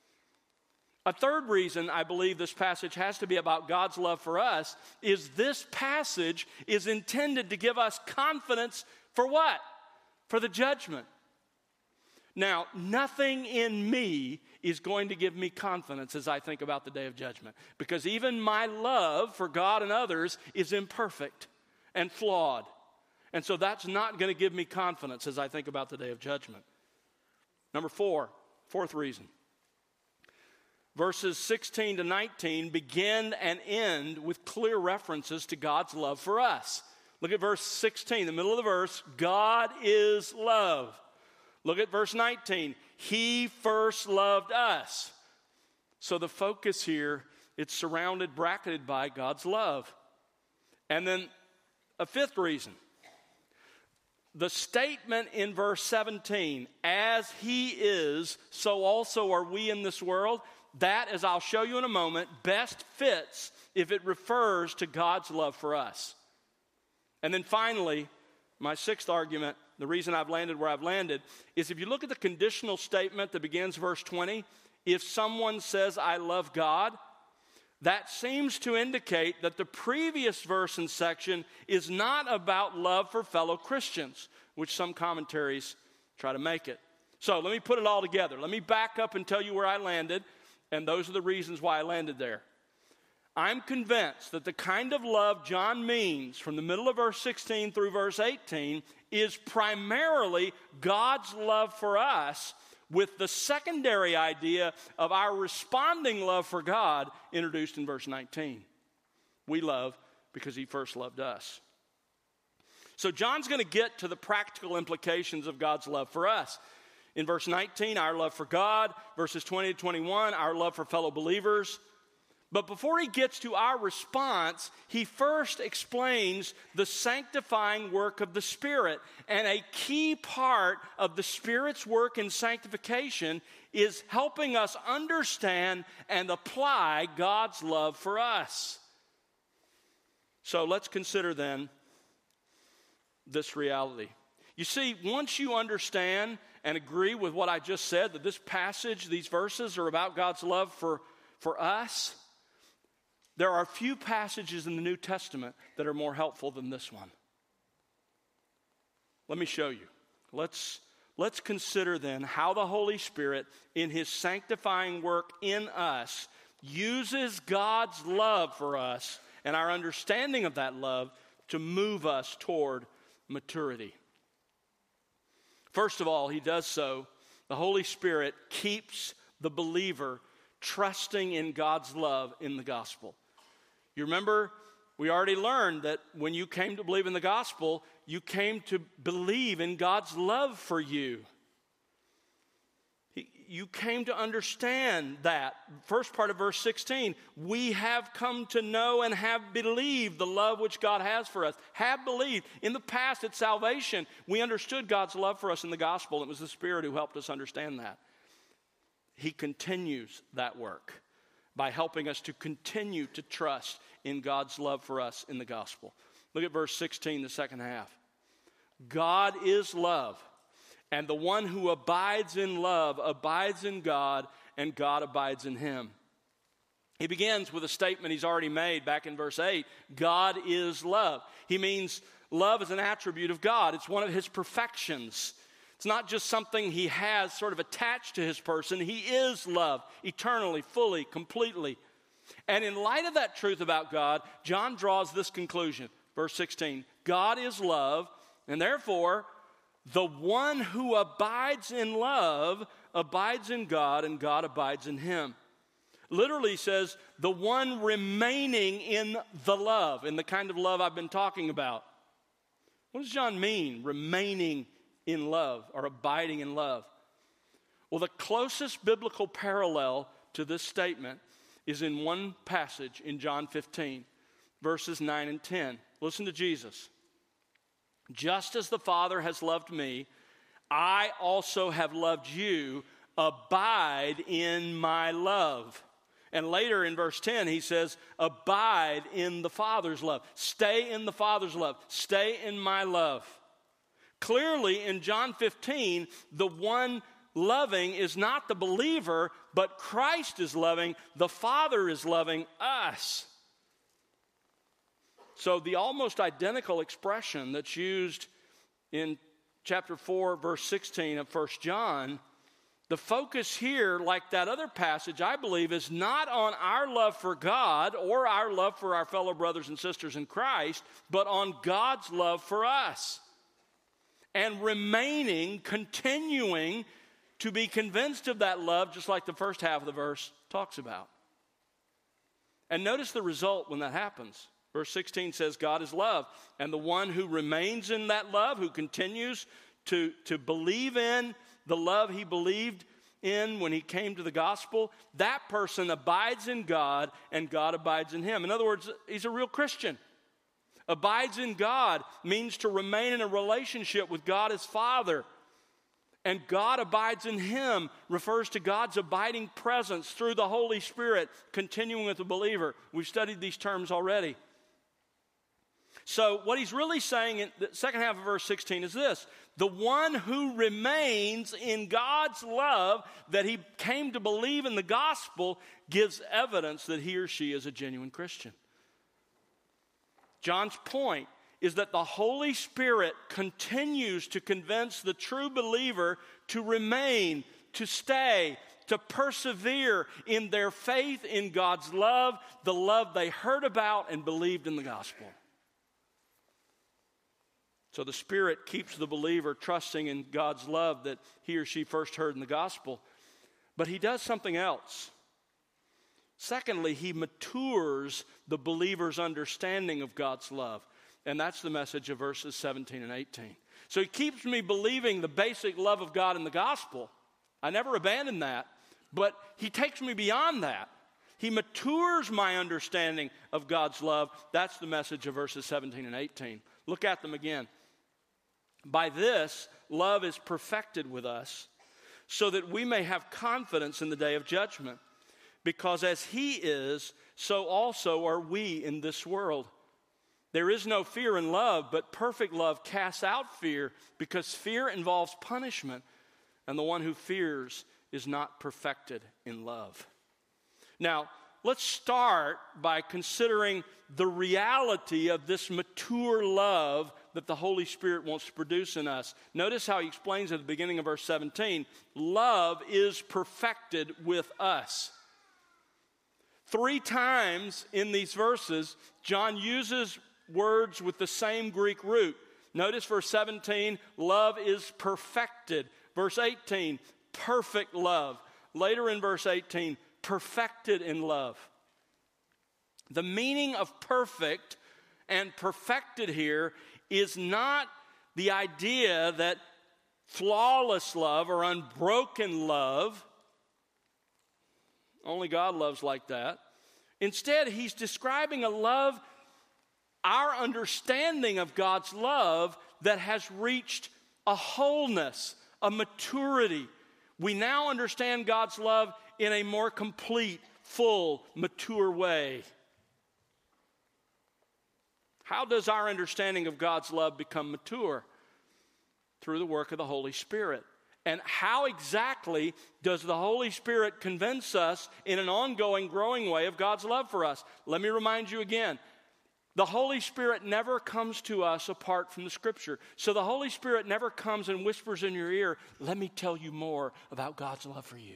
A third reason I believe this passage has to be about God's love for us is this passage is intended to give us confidence for what? For the judgment. Now, nothing in me is going to give me confidence as I think about the day of judgment, because even my love for God and others is imperfect and flawed. And so that's not going to give me confidence as I think about the day of judgment. Number four, fourth reason. Verses sixteen to nineteen begin and end with clear references to God's love for us. Look at verse sixteen, the middle of the verse, God is love. Look at verse nineteen, He first loved us. So the focus here, it's surrounded, bracketed by God's love. And then a fifth reason. The statement in verse seventeen, as He is, so also are we in this world, that, as I'll show you in a moment, best fits if it refers to God's love for us. And then finally, My sixth argument, the reason I've landed where I've landed, is if you look at the conditional statement that begins verse twenty, if someone says, I love God, that seems to indicate that the previous verse and section is not about love for fellow Christians, which some commentaries try to make it. So let me put it all together. Let me back up and tell you where I landed, and those are the reasons why I landed there. I'm convinced that the kind of love John means from the middle of verse sixteen through verse eighteen is primarily God's love for us, with the secondary idea of our responding love for God introduced in verse nineteen. We love because he first loved us. So John's going to get to the practical implications of God's love for us. In verse nineteen, our love for God. Verses twenty to twenty-one, our love for fellow believers. But before he gets to our response, he first explains the sanctifying work of the Spirit. And a key part of the Spirit's work in sanctification is helping us understand and apply God's love for us. So let's consider then this reality. You see, once you understand and agree with what I just said, that this passage, these verses are about God's love for, for us, there are few passages in the New Testament that are more helpful than this one. Let me show you. Let's, let's consider then how the Holy Spirit, in his sanctifying work in us, uses God's love for us and our understanding of that love to move us toward maturity. First of all, he does so. The Holy Spirit keeps the believer trusting in God's love in the gospel. You remember, we already learned that when you came to believe in the gospel, you came to believe in God's love for you. You came to understand that. First part of verse sixteen, we have come to know and have believed the love which God has for us. Have believed. In the past at salvation, we understood God's love for us in the gospel. It was the Spirit who helped us understand that. He continues that work by helping us to continue to trust in God's love for us in the gospel. Look at verse sixteen, the second half. God is love, and the one who abides in love abides in God, and God abides in him. He begins with a statement he's already made back in verse eight. God is love. He means love is an attribute of God. It's one of his perfections. It's not just something he has sort of attached to his person. He is love, eternally, fully, completely. And in light of that truth about God, John draws this conclusion. Verse sixteen, God is love, and therefore the one who abides in love abides in God, and God abides in him. Literally says, the one remaining in the love, in the kind of love I've been talking about. What does John mean, remaining in love or abiding in love? Well, the closest biblical parallel to this statement is in one passage in John fifteen, verses nine and ten. Listen to Jesus. Just as the Father has loved me, I also have loved you. Abide in my love. And later in verse ten, he says, abide in the Father's love. Stay in the Father's love. Stay in my love. Clearly, in John fifteen, the one loving is not the believer, but Christ is loving. The Father is loving us. So the almost identical expression that's used in chapter four, verse sixteen of First John, the focus here, like that other passage, I believe, is not on our love for God or our love for our fellow brothers and sisters in Christ, but on God's love for us. And remaining, continuing to be convinced of that love, just like the first half of the verse talks about. And notice the result when that happens. Verse sixteen says, God is love. And the one who remains in that love, who continues to, to believe in the love he believed in when he came to the gospel, that person abides in God and God abides in him. In other words, he's a real Christian. Abides in God means to remain in a relationship with God as Father. And God abides in him refers to God's abiding presence through the Holy Spirit continuing with the believer. We've studied these terms already. So what he's really saying in the second half of verse sixteen is this: the one who remains in God's love that he came to believe in the gospel gives evidence that he or she is a genuine Christian. John's point is that the Holy Spirit continues to convince the true believer to remain, to stay, to persevere in their faith in God's love, the love they heard about and believed in the gospel. So the Spirit keeps the believer trusting in God's love that he or she first heard in the gospel. But he does something else. Secondly, he matures the believer's understanding of God's love. And that's the message of verses seventeen and eighteen. So he keeps me believing the basic love of God in the gospel. I never abandon that. But he takes me beyond that. He matures my understanding of God's love. That's the message of verses seventeen and eighteen. Look at them again. By this, love is perfected with us, so that we may have confidence in the day of judgment. Because as he is, so also are we in this world. There is no fear in love, but perfect love casts out fear, because fear involves punishment, and the one who fears is not perfected in love. Now, let's start by considering the reality of this mature love that the Holy Spirit wants to produce in us. Notice how he explains at the beginning of verse seventeen, love is perfected with us. Three times in these verses, John uses words with the same Greek root. Notice verse seventeen, love is perfected. Verse eighteen, perfect love. Later in verse eighteen, perfected in love. The meaning of perfect and perfected here is not the idea that flawless love or unbroken love, only God loves like that. Instead, he's describing a love, our understanding of God's love that has reached a wholeness, a maturity. We now understand God's love in a more complete, full, mature way. How does our understanding of God's love become mature? Through the work of the Holy Spirit. And how exactly does the Holy Spirit convince us in an ongoing, growing way of God's love for us? Let me remind you again. The Holy Spirit never comes to us apart from the Scripture. So the Holy Spirit never comes and whispers in your ear, let me tell you more about God's love for you.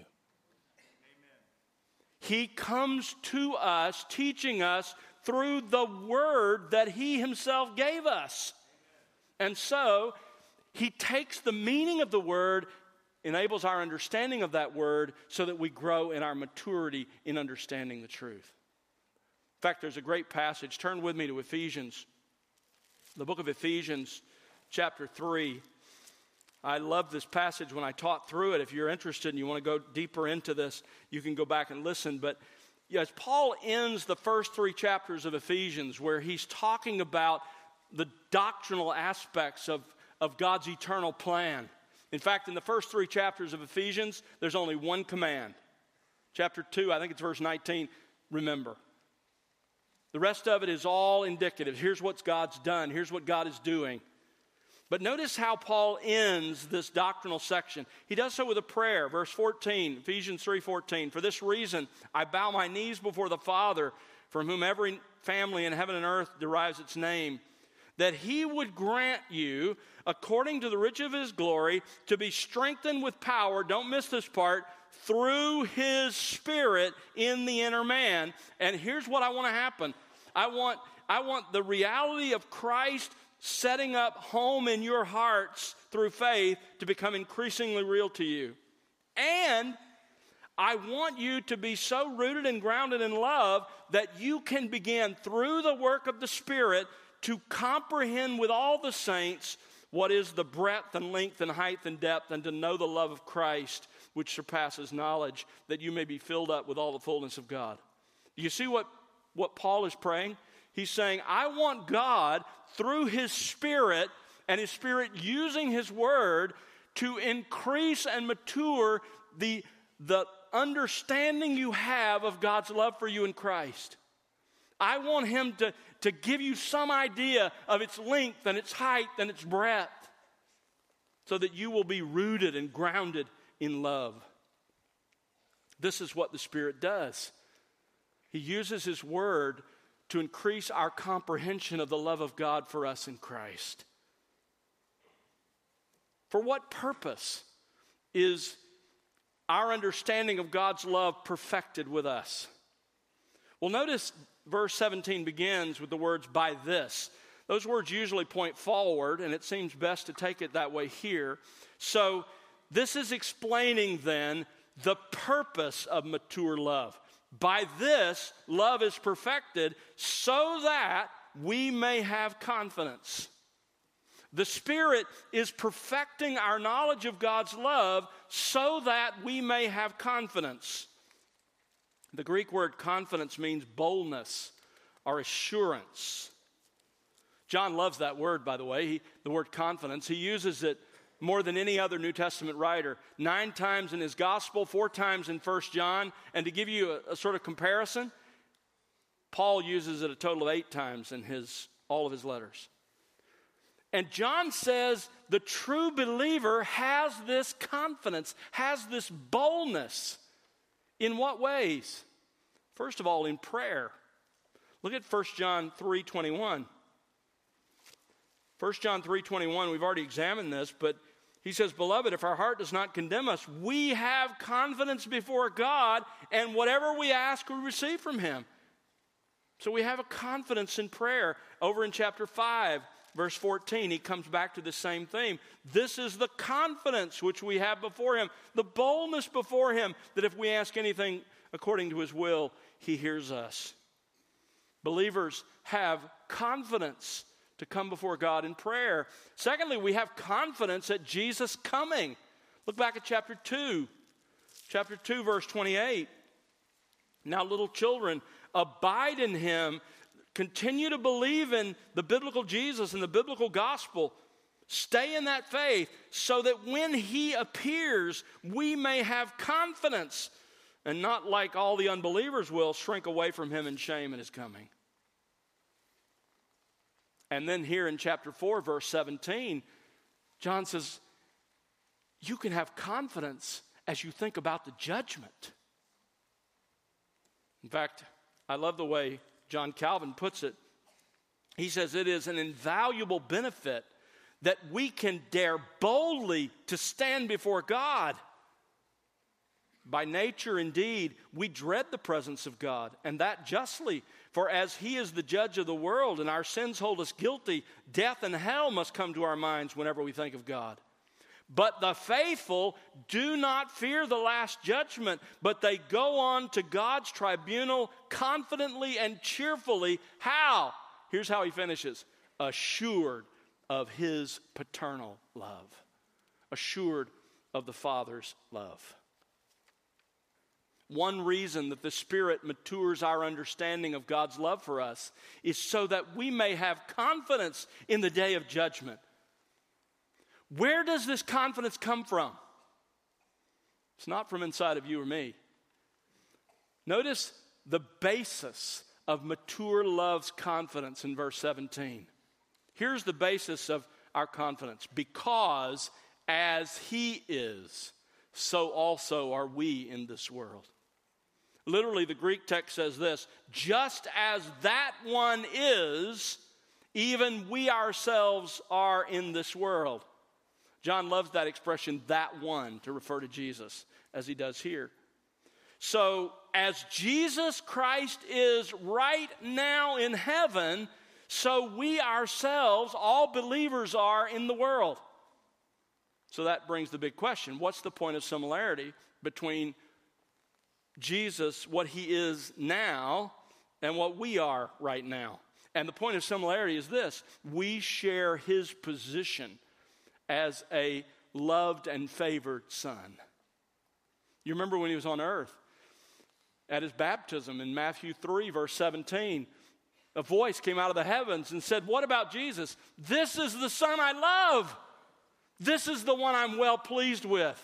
Amen. He comes to us, teaching us through the Word that He Himself gave us. And so, He takes the meaning of the Word, enables our understanding of that Word, so that we grow in our maturity in understanding the truth. In fact, there's a great passage. Turn with me to Ephesians, the book of Ephesians, chapter three. I love this passage when I taught through it. If you're interested and you want to go deeper into this, you can go back and listen. But as Paul ends the first three chapters of Ephesians, where he's talking about the doctrinal aspects of, of God's eternal plan. In fact, in the first three chapters of Ephesians, there's only one command. Chapter two, I think it's verse nineteen, remember. The rest of it is all indicative. Here's what God's done. Here's what God is doing. But notice how Paul ends this doctrinal section. He does so with a prayer. Verse fourteen, Ephesians three fourteen. For this reason, I bow my knees before the Father, from whom every family in heaven and earth derives its name, that He would grant you, according to the riches of His glory, to be strengthened with power, don't miss this part, through His Spirit in the inner man. And here's what I want to happen. I want, I want the reality of Christ setting up home in your hearts through faith to become increasingly real to you. And I want you to be so rooted and grounded in love that you can begin, through the work of the Spirit, to comprehend with all the saints what is the breadth and length and height and depth, and to know the love of Christ, which surpasses knowledge, that you may be filled up with all the fullness of God. Do you see what, what Paul is praying? He's saying, I want God, through His Spirit, and His Spirit using His Word, to increase and mature the, the understanding you have of God's love for you in Christ. I want him to, to give you some idea of its length and its height and its breadth so that you will be rooted and grounded in love. This is what the Spirit does. He uses his word to increase our comprehension of the love of God for us in Christ. For what purpose is our understanding of God's love perfected with us? Well, notice verse seventeen begins with the words, by this. Those words usually point forward, and it seems best to take it that way here. So this is explaining then the purpose of mature love. By this, love is perfected so that we may have confidence. The Spirit is perfecting our knowledge of God's love so that we may have confidence. The Greek word confidence means boldness or assurance. John loves that word, by the way, he, the word confidence. He uses it more than any other New Testament writer. Nine times in his gospel, four times in First John. And to give you a, a sort of comparison, Paul uses it a total of eight times in his all of his letters. And John says the true believer has this confidence, has this boldness. In what ways? First of all, in prayer. Look at First John three twenty-one. First John three twenty-one, we've already examined this, but he says, beloved, if our heart does not condemn us, we have confidence before God, and whatever we ask, we receive from him. So we have a confidence in prayer. Over in chapter five, verse fourteen, he comes back to the same theme. This is the confidence which we have before him, the boldness before him, that if we ask anything according to his will, he hears us. Believers have confidence to come before God in prayer. Secondly, we have confidence at Jesus' coming. Look back at chapter two. Chapter two, verse twenty-eight. Now, little children, abide in him. Continue to believe in the biblical Jesus and the biblical gospel. Stay in that faith so that when he appears, we may have confidence and not, like all the unbelievers will, shrink away from him in shame at his coming. And then here in chapter four, verse seventeen, John says, you can have confidence as you think about the judgment. In fact, I love the way John Calvin puts it. He says it is an invaluable benefit that we can dare boldly to stand before God. By nature, indeed, we dread the presence of God, and that justly. For as he is the judge of the world and our sins hold us guilty, death and hell must come to our minds whenever we think of God. But the faithful do not fear the last judgment, but they go on to God's tribunal confidently and cheerfully. How? Here's how he finishes. Assured of his paternal love. Assured of the Father's love. One reason that the Spirit matures our understanding of God's love for us is so that we may have confidence in the day of judgment. Where does this confidence come from? It's not from inside of you or me. Notice the basis of mature love's confidence in verse seventeen. Here's the basis of our confidence. Because as he is, so also are we in this world. Literally, the Greek text says this, just as that one is, even we ourselves are in this world. John loves that expression, that one, to refer to Jesus, as he does here. So, as Jesus Christ is right now in heaven, so we ourselves, all believers, are in the world. So that brings the big question. What's the point of similarity between Jesus, what he is now, and what we are right now? And the point of similarity is this. We share his position as a loved and favored son. You remember when he was on earth, at his baptism in Matthew three, verse seventeen, a voice came out of the heavens and said, what about Jesus? This is the son I love. This is the one I'm well pleased with.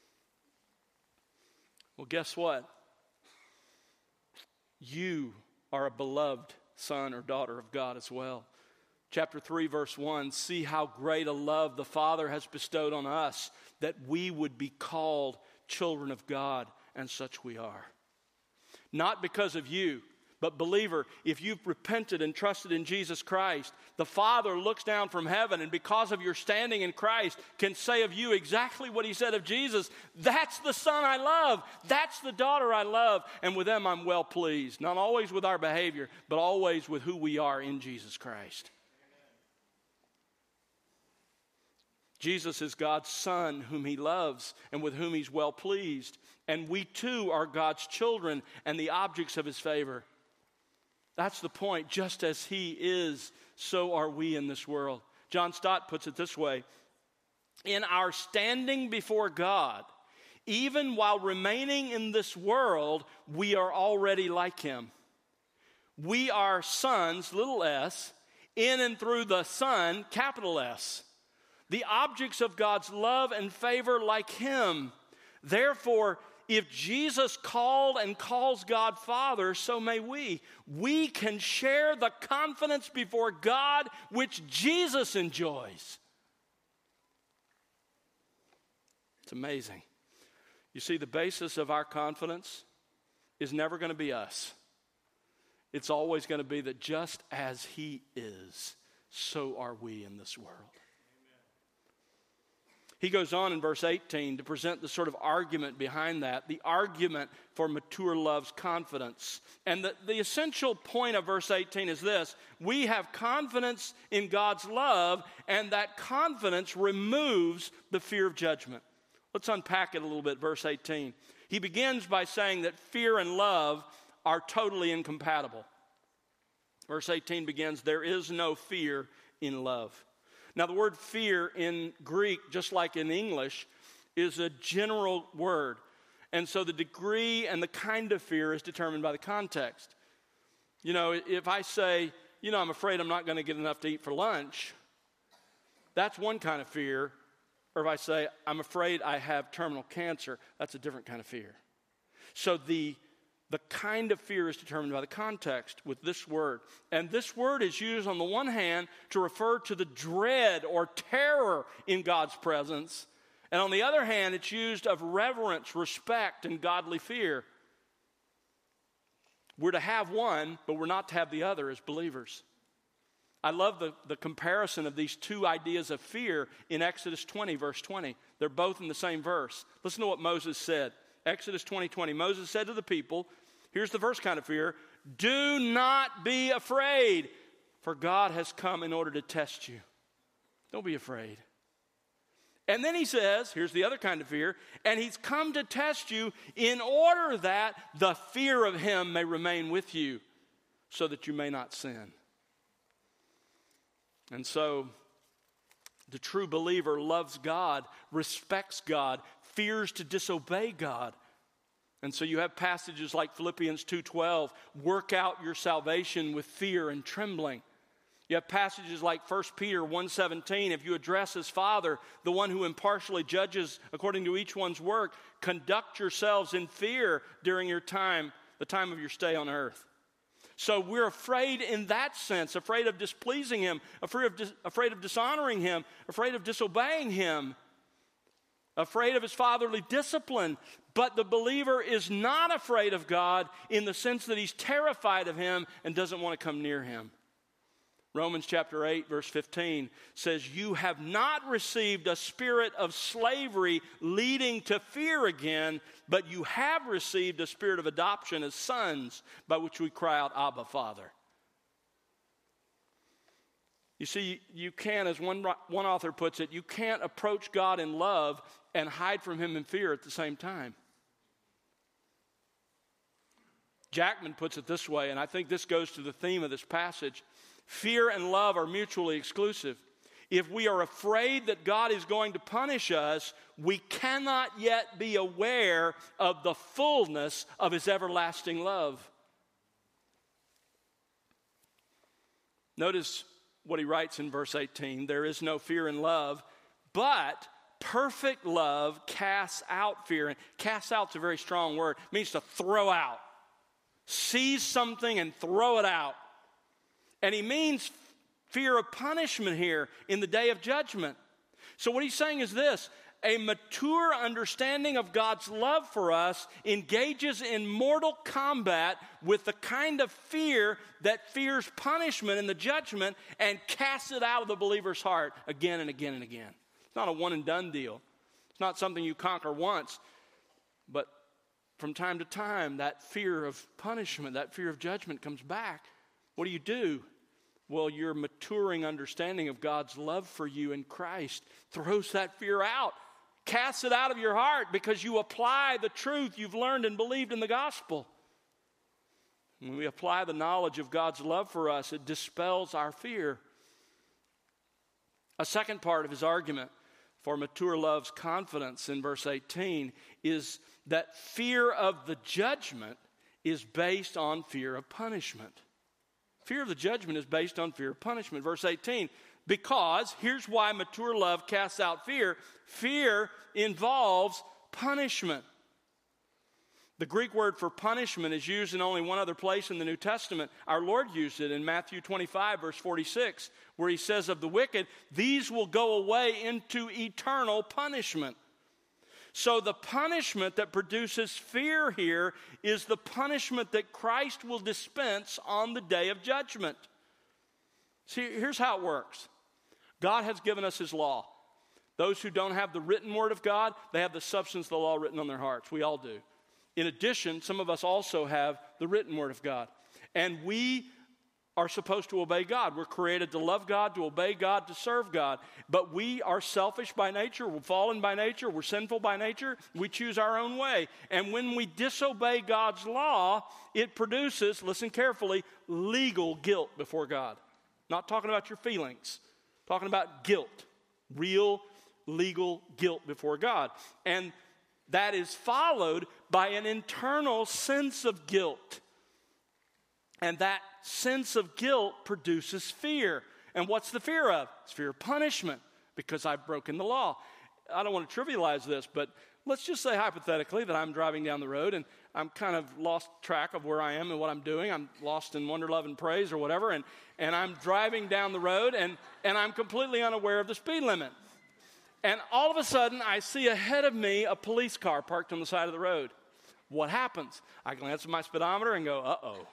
Well, guess what? You are a beloved son or daughter of God as well. Chapter three, verse one, see how great a love the Father has bestowed on us, that we would be called children of God, and such we are. Not because of you, but believer, if you've repented and trusted in Jesus Christ, the Father looks down from heaven, and because of your standing in Christ, can say of you exactly what he said of Jesus. That's the son I love. That's the daughter I love. And with them I'm well pleased. Not always with our behavior, but always with who we are in Jesus Christ. Jesus is God's son whom he loves and with whom he's well pleased. And we too are God's children and the objects of his favor. That's the point. Just as he is, so are we in this world. John Stott puts it this way: in our standing before God, even while remaining in this world, we are already like him. We are sons, little s, in and through the Son, capital S. The objects of God's love and favor like him. Therefore, if Jesus called and calls God Father, so may we. We can share the confidence before God which Jesus enjoys. It's amazing. You see, the basis of our confidence is never going to be us. It's always going to be that just as he is, so are we in this world. He goes on in verse eighteen to present the sort of argument behind that, the argument for mature love's confidence. And the, the essential point of verse eighteen is this: we have confidence in God's love, and that confidence removes the fear of judgment. Let's unpack it a little bit, verse eighteen. He begins by saying that fear and love are totally incompatible. Verse eighteen begins, there is no fear in love. Now, the word fear in Greek, just like in English, is a general word. And so the degree and the kind of fear is determined by the context. You know, if I say, you know, I'm afraid I'm not going to get enough to eat for lunch, that's one kind of fear. Or if I say, I'm afraid I have terminal cancer, that's a different kind of fear. So the The kind of fear is determined by the context with this word. And this word is used on the one hand to refer to the dread or terror in God's presence. And on the other hand, it's used of reverence, respect, and godly fear. We're to have one, but we're not to have the other as believers. I love the, the comparison of these two ideas of fear in Exodus twenty, verse twenty. They're both in the same verse. Listen to what Moses said. Exodus twenty, twenty. Moses said to the people, here's the first kind of fear: do not be afraid, for God has come in order to test you. Don't be afraid. And then he says, here's the other kind of fear, and he's come to test you in order that the fear of him may remain with you, so that you may not sin. And so, the true believer loves God, respects God, fears to disobey God. And so you have passages like Philippians two twelve, work out your salvation with fear and trembling. You have passages like First Peter one seventeen, if you address as Father, the one who impartially judges according to each one's work, conduct yourselves in fear during your time, the time of your stay on earth. So we're afraid in that sense, afraid of displeasing him, afraid of, dis- afraid of dishonoring him, afraid of disobeying him, afraid of his fatherly discipline. But the believer is not afraid of God in the sense that he's terrified of him and doesn't want to come near him. Romans chapter eight, verse fifteen says, you have not received a spirit of slavery leading to fear again, but you have received a spirit of adoption as sons, by which we cry out, Abba, Father. You see, you can, as one, one author puts it, you can't approach God in love and hide from him in fear at the same time. Jackman puts it this way, and I think this goes to the theme of this passage. Fear and love are mutually exclusive. If we are afraid that God is going to punish us, we cannot yet be aware of the fullness of his everlasting love. Notice what he writes in verse eighteen. There is no fear in love, but perfect love casts out fear. And casts out is a very strong word. It means to throw out. seize something and throw it out. And he means fear of punishment here in the day of judgment. So what he's saying is this: a mature understanding of God's love for us engages in mortal combat with the kind of fear that fears punishment and the judgment and casts it out of the believer's heart again and again and again. It's not a one and done deal. It's not something you conquer once, but from time to time, that fear of punishment, that fear of judgment comes back. What do you do? Well, your maturing understanding of God's love for you in Christ throws that fear out. Cast it out of your heart because you apply the truth you've learned and believed in the gospel. When we apply the knowledge of God's love for us, it dispels our fear. A second part of his argument for mature love's confidence in verse eighteen is that fear of the judgment is based on fear of punishment. Fear of the judgment is based on fear of punishment. Verse eighteen, because, here's why mature love casts out fear. Fear involves punishment. The Greek word for punishment is used in only one other place in the New Testament. Our Lord used it in Matthew twenty-five, verse forty-six, where he says of the wicked, these will go away into eternal punishment. So the punishment that produces fear here is the punishment that Christ will dispense on the day of judgment. See, here's how it works. God has given us his law. Those who don't have the written word of God, they have the substance of the law written on their hearts. We all do. In addition, some of us also have the written word of God. And we are supposed to obey God. We're created to love God, to obey God, to serve God. But we are selfish by nature. We're fallen by nature. We're sinful by nature. We choose our own way. And when we disobey God's law, it produces, listen carefully, legal guilt before God. Not talking about your feelings. Talking about guilt. Real legal guilt before God. And that is followed by an internal sense of guilt. And that sense of guilt produces fear. And what's the fear of? It's fear of punishment because I've broken the law. I don't want to trivialize this, but let's just say hypothetically that I'm driving down the road and I'm kind of lost track of where I am and what I'm doing. I'm lost in wonder, love, and praise or whatever, and, and I'm driving down the road and, and I'm completely unaware of the speed limit. And all of a sudden, I see ahead of me a police car parked on the side of the road. What happens? I glance at my speedometer and go, uh-oh.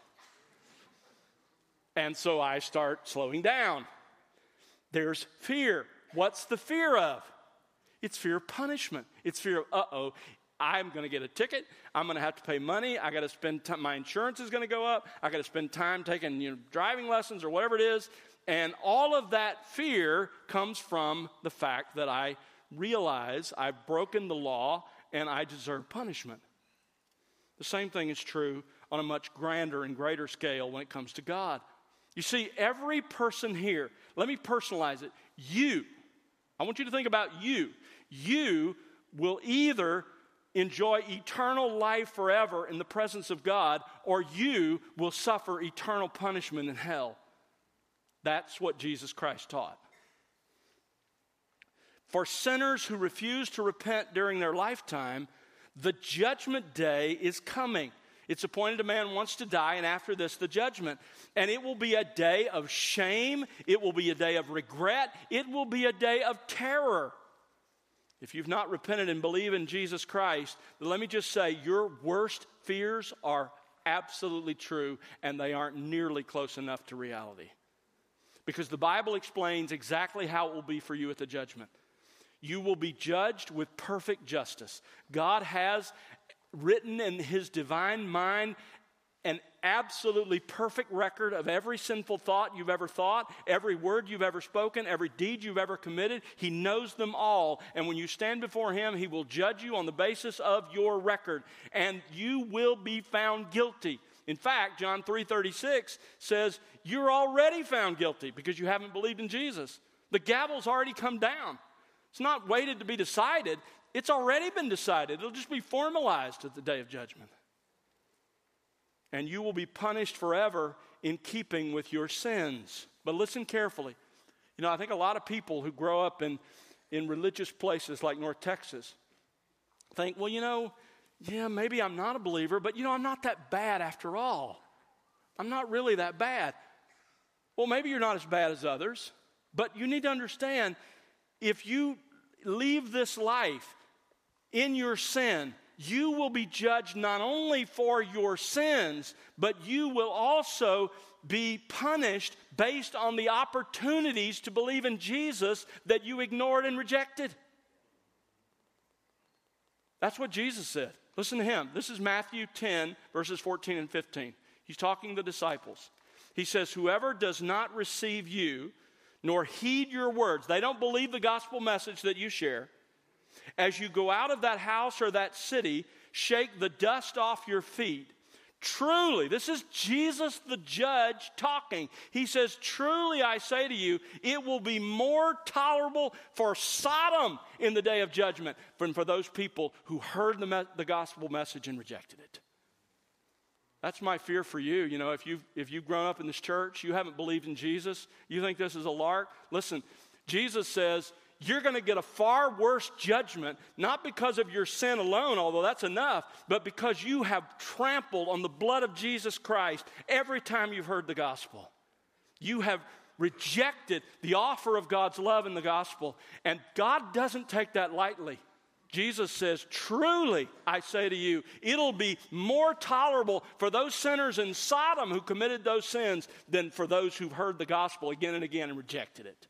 And so I start slowing down. There's fear. What's the fear of? It's fear of punishment. It's fear of, uh-oh, I'm going to get a ticket. I'm going to have to pay money. I got to spend time. My insurance is going to go up. I got to spend time taking, you know, driving lessons or whatever it is. And all of that fear comes from the fact that I realize I've broken the law and I deserve punishment. The same thing is true on a much grander and greater scale when it comes to God. You see, every person here, let me personalize it. You, I want you to think about you. You will either enjoy eternal life forever in the presence of God, or you will suffer eternal punishment in hell. That's what Jesus Christ taught. For sinners who refuse to repent during their lifetime, the judgment day is coming. It's appointed a man wants to die, and after this, the judgment. And it will be a day of shame. It will be a day of regret. It will be a day of terror. If you've not repented and believe in Jesus Christ, then let me just say your worst fears are absolutely true, and they aren't nearly close enough to reality. Because the Bible explains exactly how it will be for you at the judgment. You will be judged with perfect justice. God has written in his divine mind an absolutely perfect record of every sinful thought you've ever thought, every word you've ever spoken, every deed you've ever committed. He knows them all. And when you stand before him, he will judge you on the basis of your record. And you will be found guilty. In fact, John three thirty-six says, you're already found guilty because you haven't believed in Jesus. The gavel's already come down. It's not waited to be decided. It's already been decided. It'll just be formalized at the day of judgment. And you will be punished forever in keeping with your sins. But listen carefully. You know, I think a lot of people who grow up in, in religious places like North Texas think, well, you know, yeah, maybe I'm not a believer, but you know, I'm not that bad after all. I'm not really that bad. Well, maybe you're not as bad as others, but you need to understand, if you leave this life in your sin, you will be judged not only for your sins, but you will also be punished based on the opportunities to believe in Jesus that you ignored and rejected. That's what Jesus said. Listen to him. This is Matthew ten, verses fourteen and fifteen. He's talking to the disciples. He says, whoever does not receive you, nor heed your words, they don't believe the gospel message that you share, as you go out of that house or that city, shake the dust off your feet. Truly, this is Jesus the judge talking. He says, truly I say to you, it will be more tolerable for Sodom in the day of judgment than for those people who heard the, me- the gospel message and rejected it. That's my fear for you. You know, if you've, if you've grown up in this church, you haven't believed in Jesus, you think this is a lark. Listen, Jesus says, you're going to get a far worse judgment, not because of your sin alone, although that's enough, but because you have trampled on the blood of Jesus Christ every time you've heard the gospel. You have rejected the offer of God's love in the gospel, and God doesn't take that lightly. Jesus says, truly, I say to you, it'll be more tolerable for those sinners in Sodom who committed those sins than for those who've heard the gospel again and again and rejected it.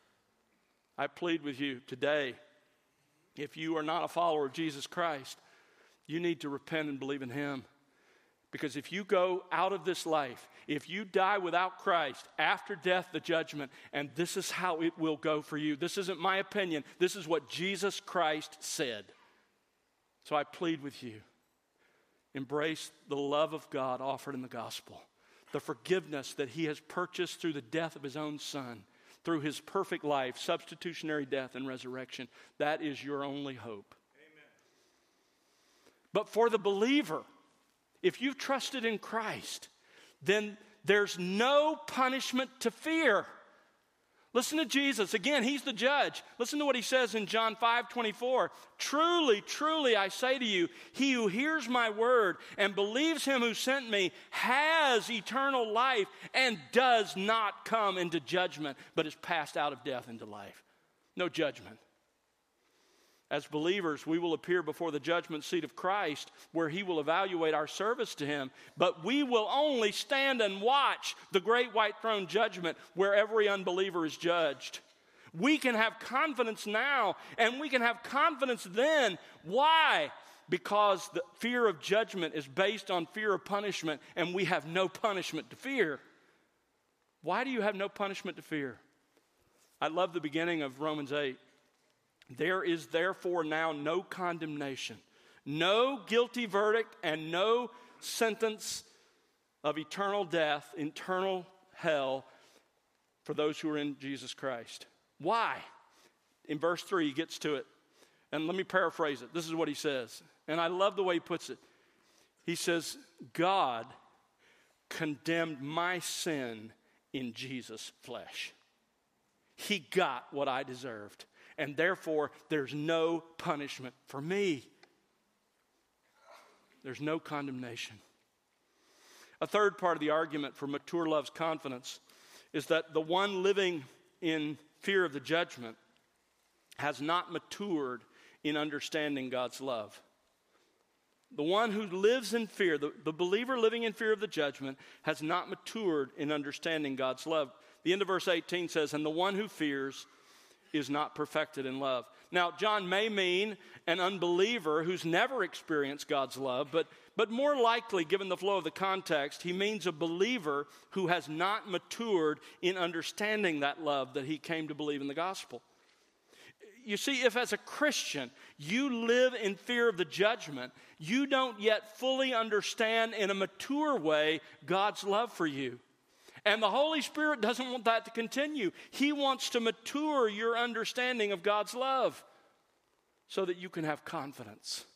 I plead with you today, if you are not a follower of Jesus Christ, you need to repent and believe in him. Because if you go out of this life, if you die without Christ, after death, the judgment, and this is how it will go for you. This isn't my opinion. This is what Jesus Christ said. So I plead with you, embrace the love of God offered in the gospel, the forgiveness that he has purchased through the death of his own son, through his perfect life, substitutionary death, and resurrection. That is your only hope. Amen. But for the believer, if you've trusted in Christ, then there's no punishment to fear. Listen to Jesus. Again, he's the judge. Listen to what he says in John five twenty-four. Truly, truly, I say to you, he who hears my word and believes him who sent me has eternal life and does not come into judgment, but is passed out of death into life. No judgment. As believers, we will appear before the judgment seat of Christ, where he will evaluate our service to him. But we will only stand and watch the great white throne judgment, where every unbeliever is judged. We can have confidence now, and we can have confidence then. Why? Because the fear of judgment is based on fear of punishment, and we have no punishment to fear. Why do you have no punishment to fear? I love the beginning of Romans eight. There is therefore now no condemnation, no guilty verdict, and no sentence of eternal death, eternal hell for those who are in Jesus Christ. Why? In verse three, he gets to it. And let me paraphrase it. This is what he says. And I love the way he puts it. He says, God condemned my sin in Jesus' flesh. He got what I deserved. And therefore, there's no punishment for me. There's no condemnation. A third part of the argument for mature love's confidence is that the one living in fear of the judgment has not matured in understanding God's love. The one who lives in fear, the, the believer living in fear of the judgment, has not matured in understanding God's love. The end of verse eighteen says, and the one who fears is not perfected in love. Now, John may mean an unbeliever who's never experienced God's love, but, but more likely, given the flow of the context, he means a believer who has not matured in understanding that love that he came to believe in the gospel. You see, if as a Christian you live in fear of the judgment, you don't yet fully understand in a mature way God's love for you. And the Holy Spirit doesn't want that to continue. He wants to mature your understanding of God's love so that you can have confidence.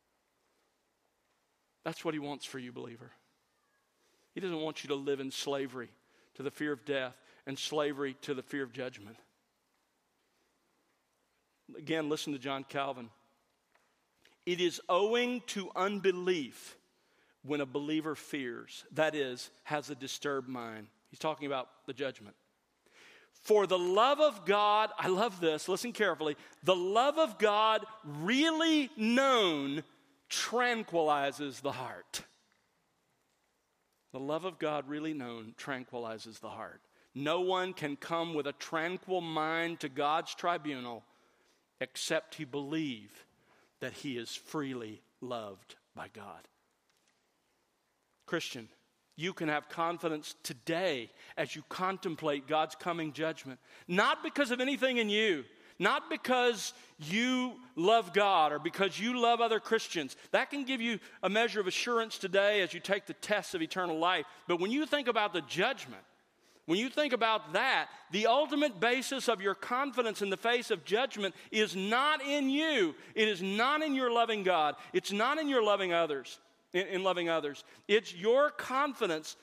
That's what he wants for you, believer. He doesn't want you to live in slavery to the fear of death and slavery to the fear of judgment. Again, listen to John Calvin. It is owing to unbelief when a believer fears, that is, has a disturbed mind. He's talking about the judgment. For the love of God, I love this, listen carefully, the love of God really known tranquilizes the heart. The love of God really known tranquilizes the heart. No one can come with a tranquil mind to God's tribunal except he believe that he is freely loved by God. Christian, you can have confidence today as you contemplate God's coming judgment. Not because of anything in you. Not because you love God or because you love other Christians. That can give you a measure of assurance today as you take the tests of eternal life. But when you think about the judgment, when you think about that, the ultimate basis of your confidence in the face of judgment is not in you. It is not in your loving God. It's not in your loving others, in, in loving others. It's your confidence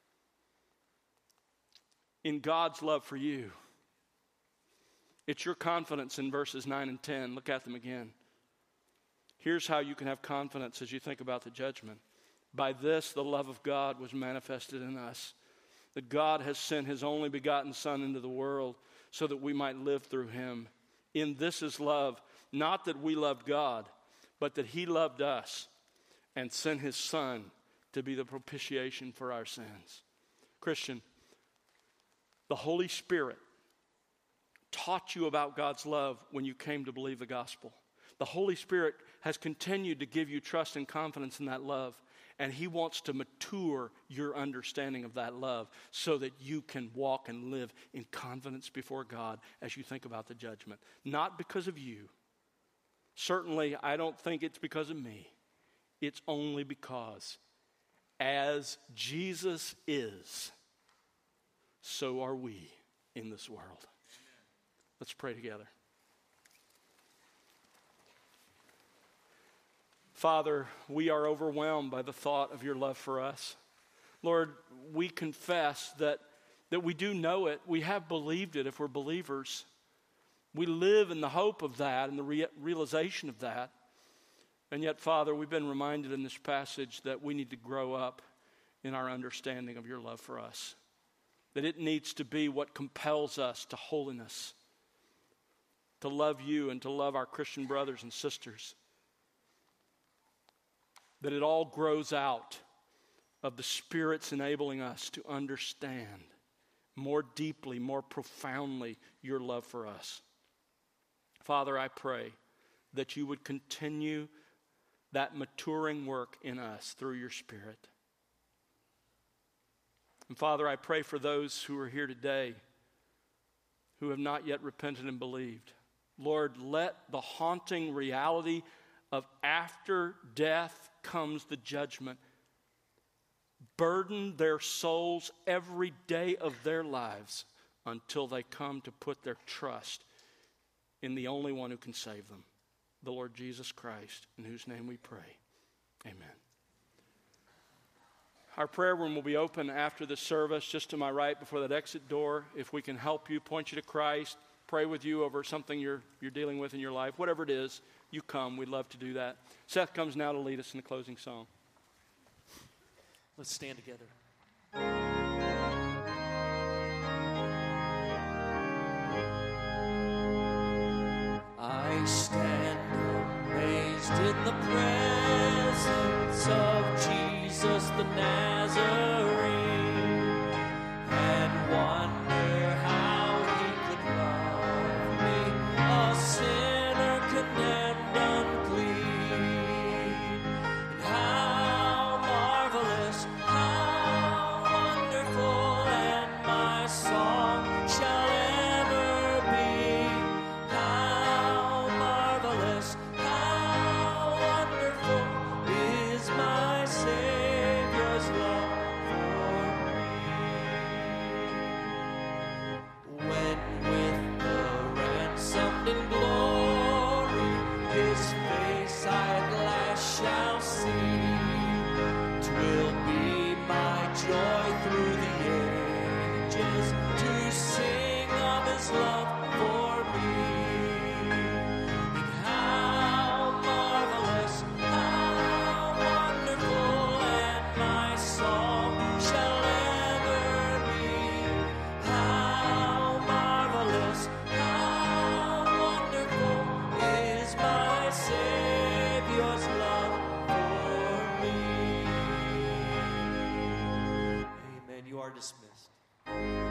in God's love for you. It's your confidence in verses nine and ten. Look at them again. Here's how you can have confidence as you think about the judgment. By this, the love of God was manifested in us, that God has sent his only begotten Son into the world so that we might live through him. In this is love, not that we loved God, but that he loved us and sent his Son to be the propitiation for our sins. Christian, the Holy Spirit taught you about God's love when you came to believe the gospel. The Holy Spirit has continued to give you trust and confidence in that love, and he wants to mature your understanding of that love so that you can walk and live in confidence before God as you think about the judgment. Not because of you. Certainly, I don't think it's because of me. It's only because as Jesus is, so are we in this world. Let's pray together. Father, we are overwhelmed by the thought of your love for us. Lord, we confess that, that we do know it. We have believed it if we're believers. We live in the hope of that and the re- realization of that. And yet, Father, we've been reminded in this passage that we need to grow up in our understanding of your love for us. That it needs to be what compels us to holiness, to love you and to love our Christian brothers and sisters. That it all grows out of the Spirit's enabling us to understand more deeply, more profoundly your love for us. Father, I pray that you would continue that maturing work in us through your Spirit. And Father, I pray for those who are here today who have not yet repented and believed. Lord, let the haunting reality of after death comes the judgment burden their souls every day of their lives until they come to put their trust in the only one who can save them, the Lord Jesus Christ, in whose name we pray. Amen. Our prayer room will be open after the service, just to my right before that exit door. If we can help you, point you to Christ, pray with you over something you're, you're dealing with in your life, whatever it is, you come. We'd love to do that. Seth comes now to lead us in the closing song. Let's stand together. I stand amazed in the presence of Jesus the Nazarene and wonder how he could love me, a sinner condemned unclean. And how marvelous, how wonderful, and my song shall ever be. How marvelous, how wonderful is my Savior's love for me. When with the ransomed in glory his face I at last shall see, 'twill be my joy through the ages to sing of his love for me. And how marvelous, dismissed.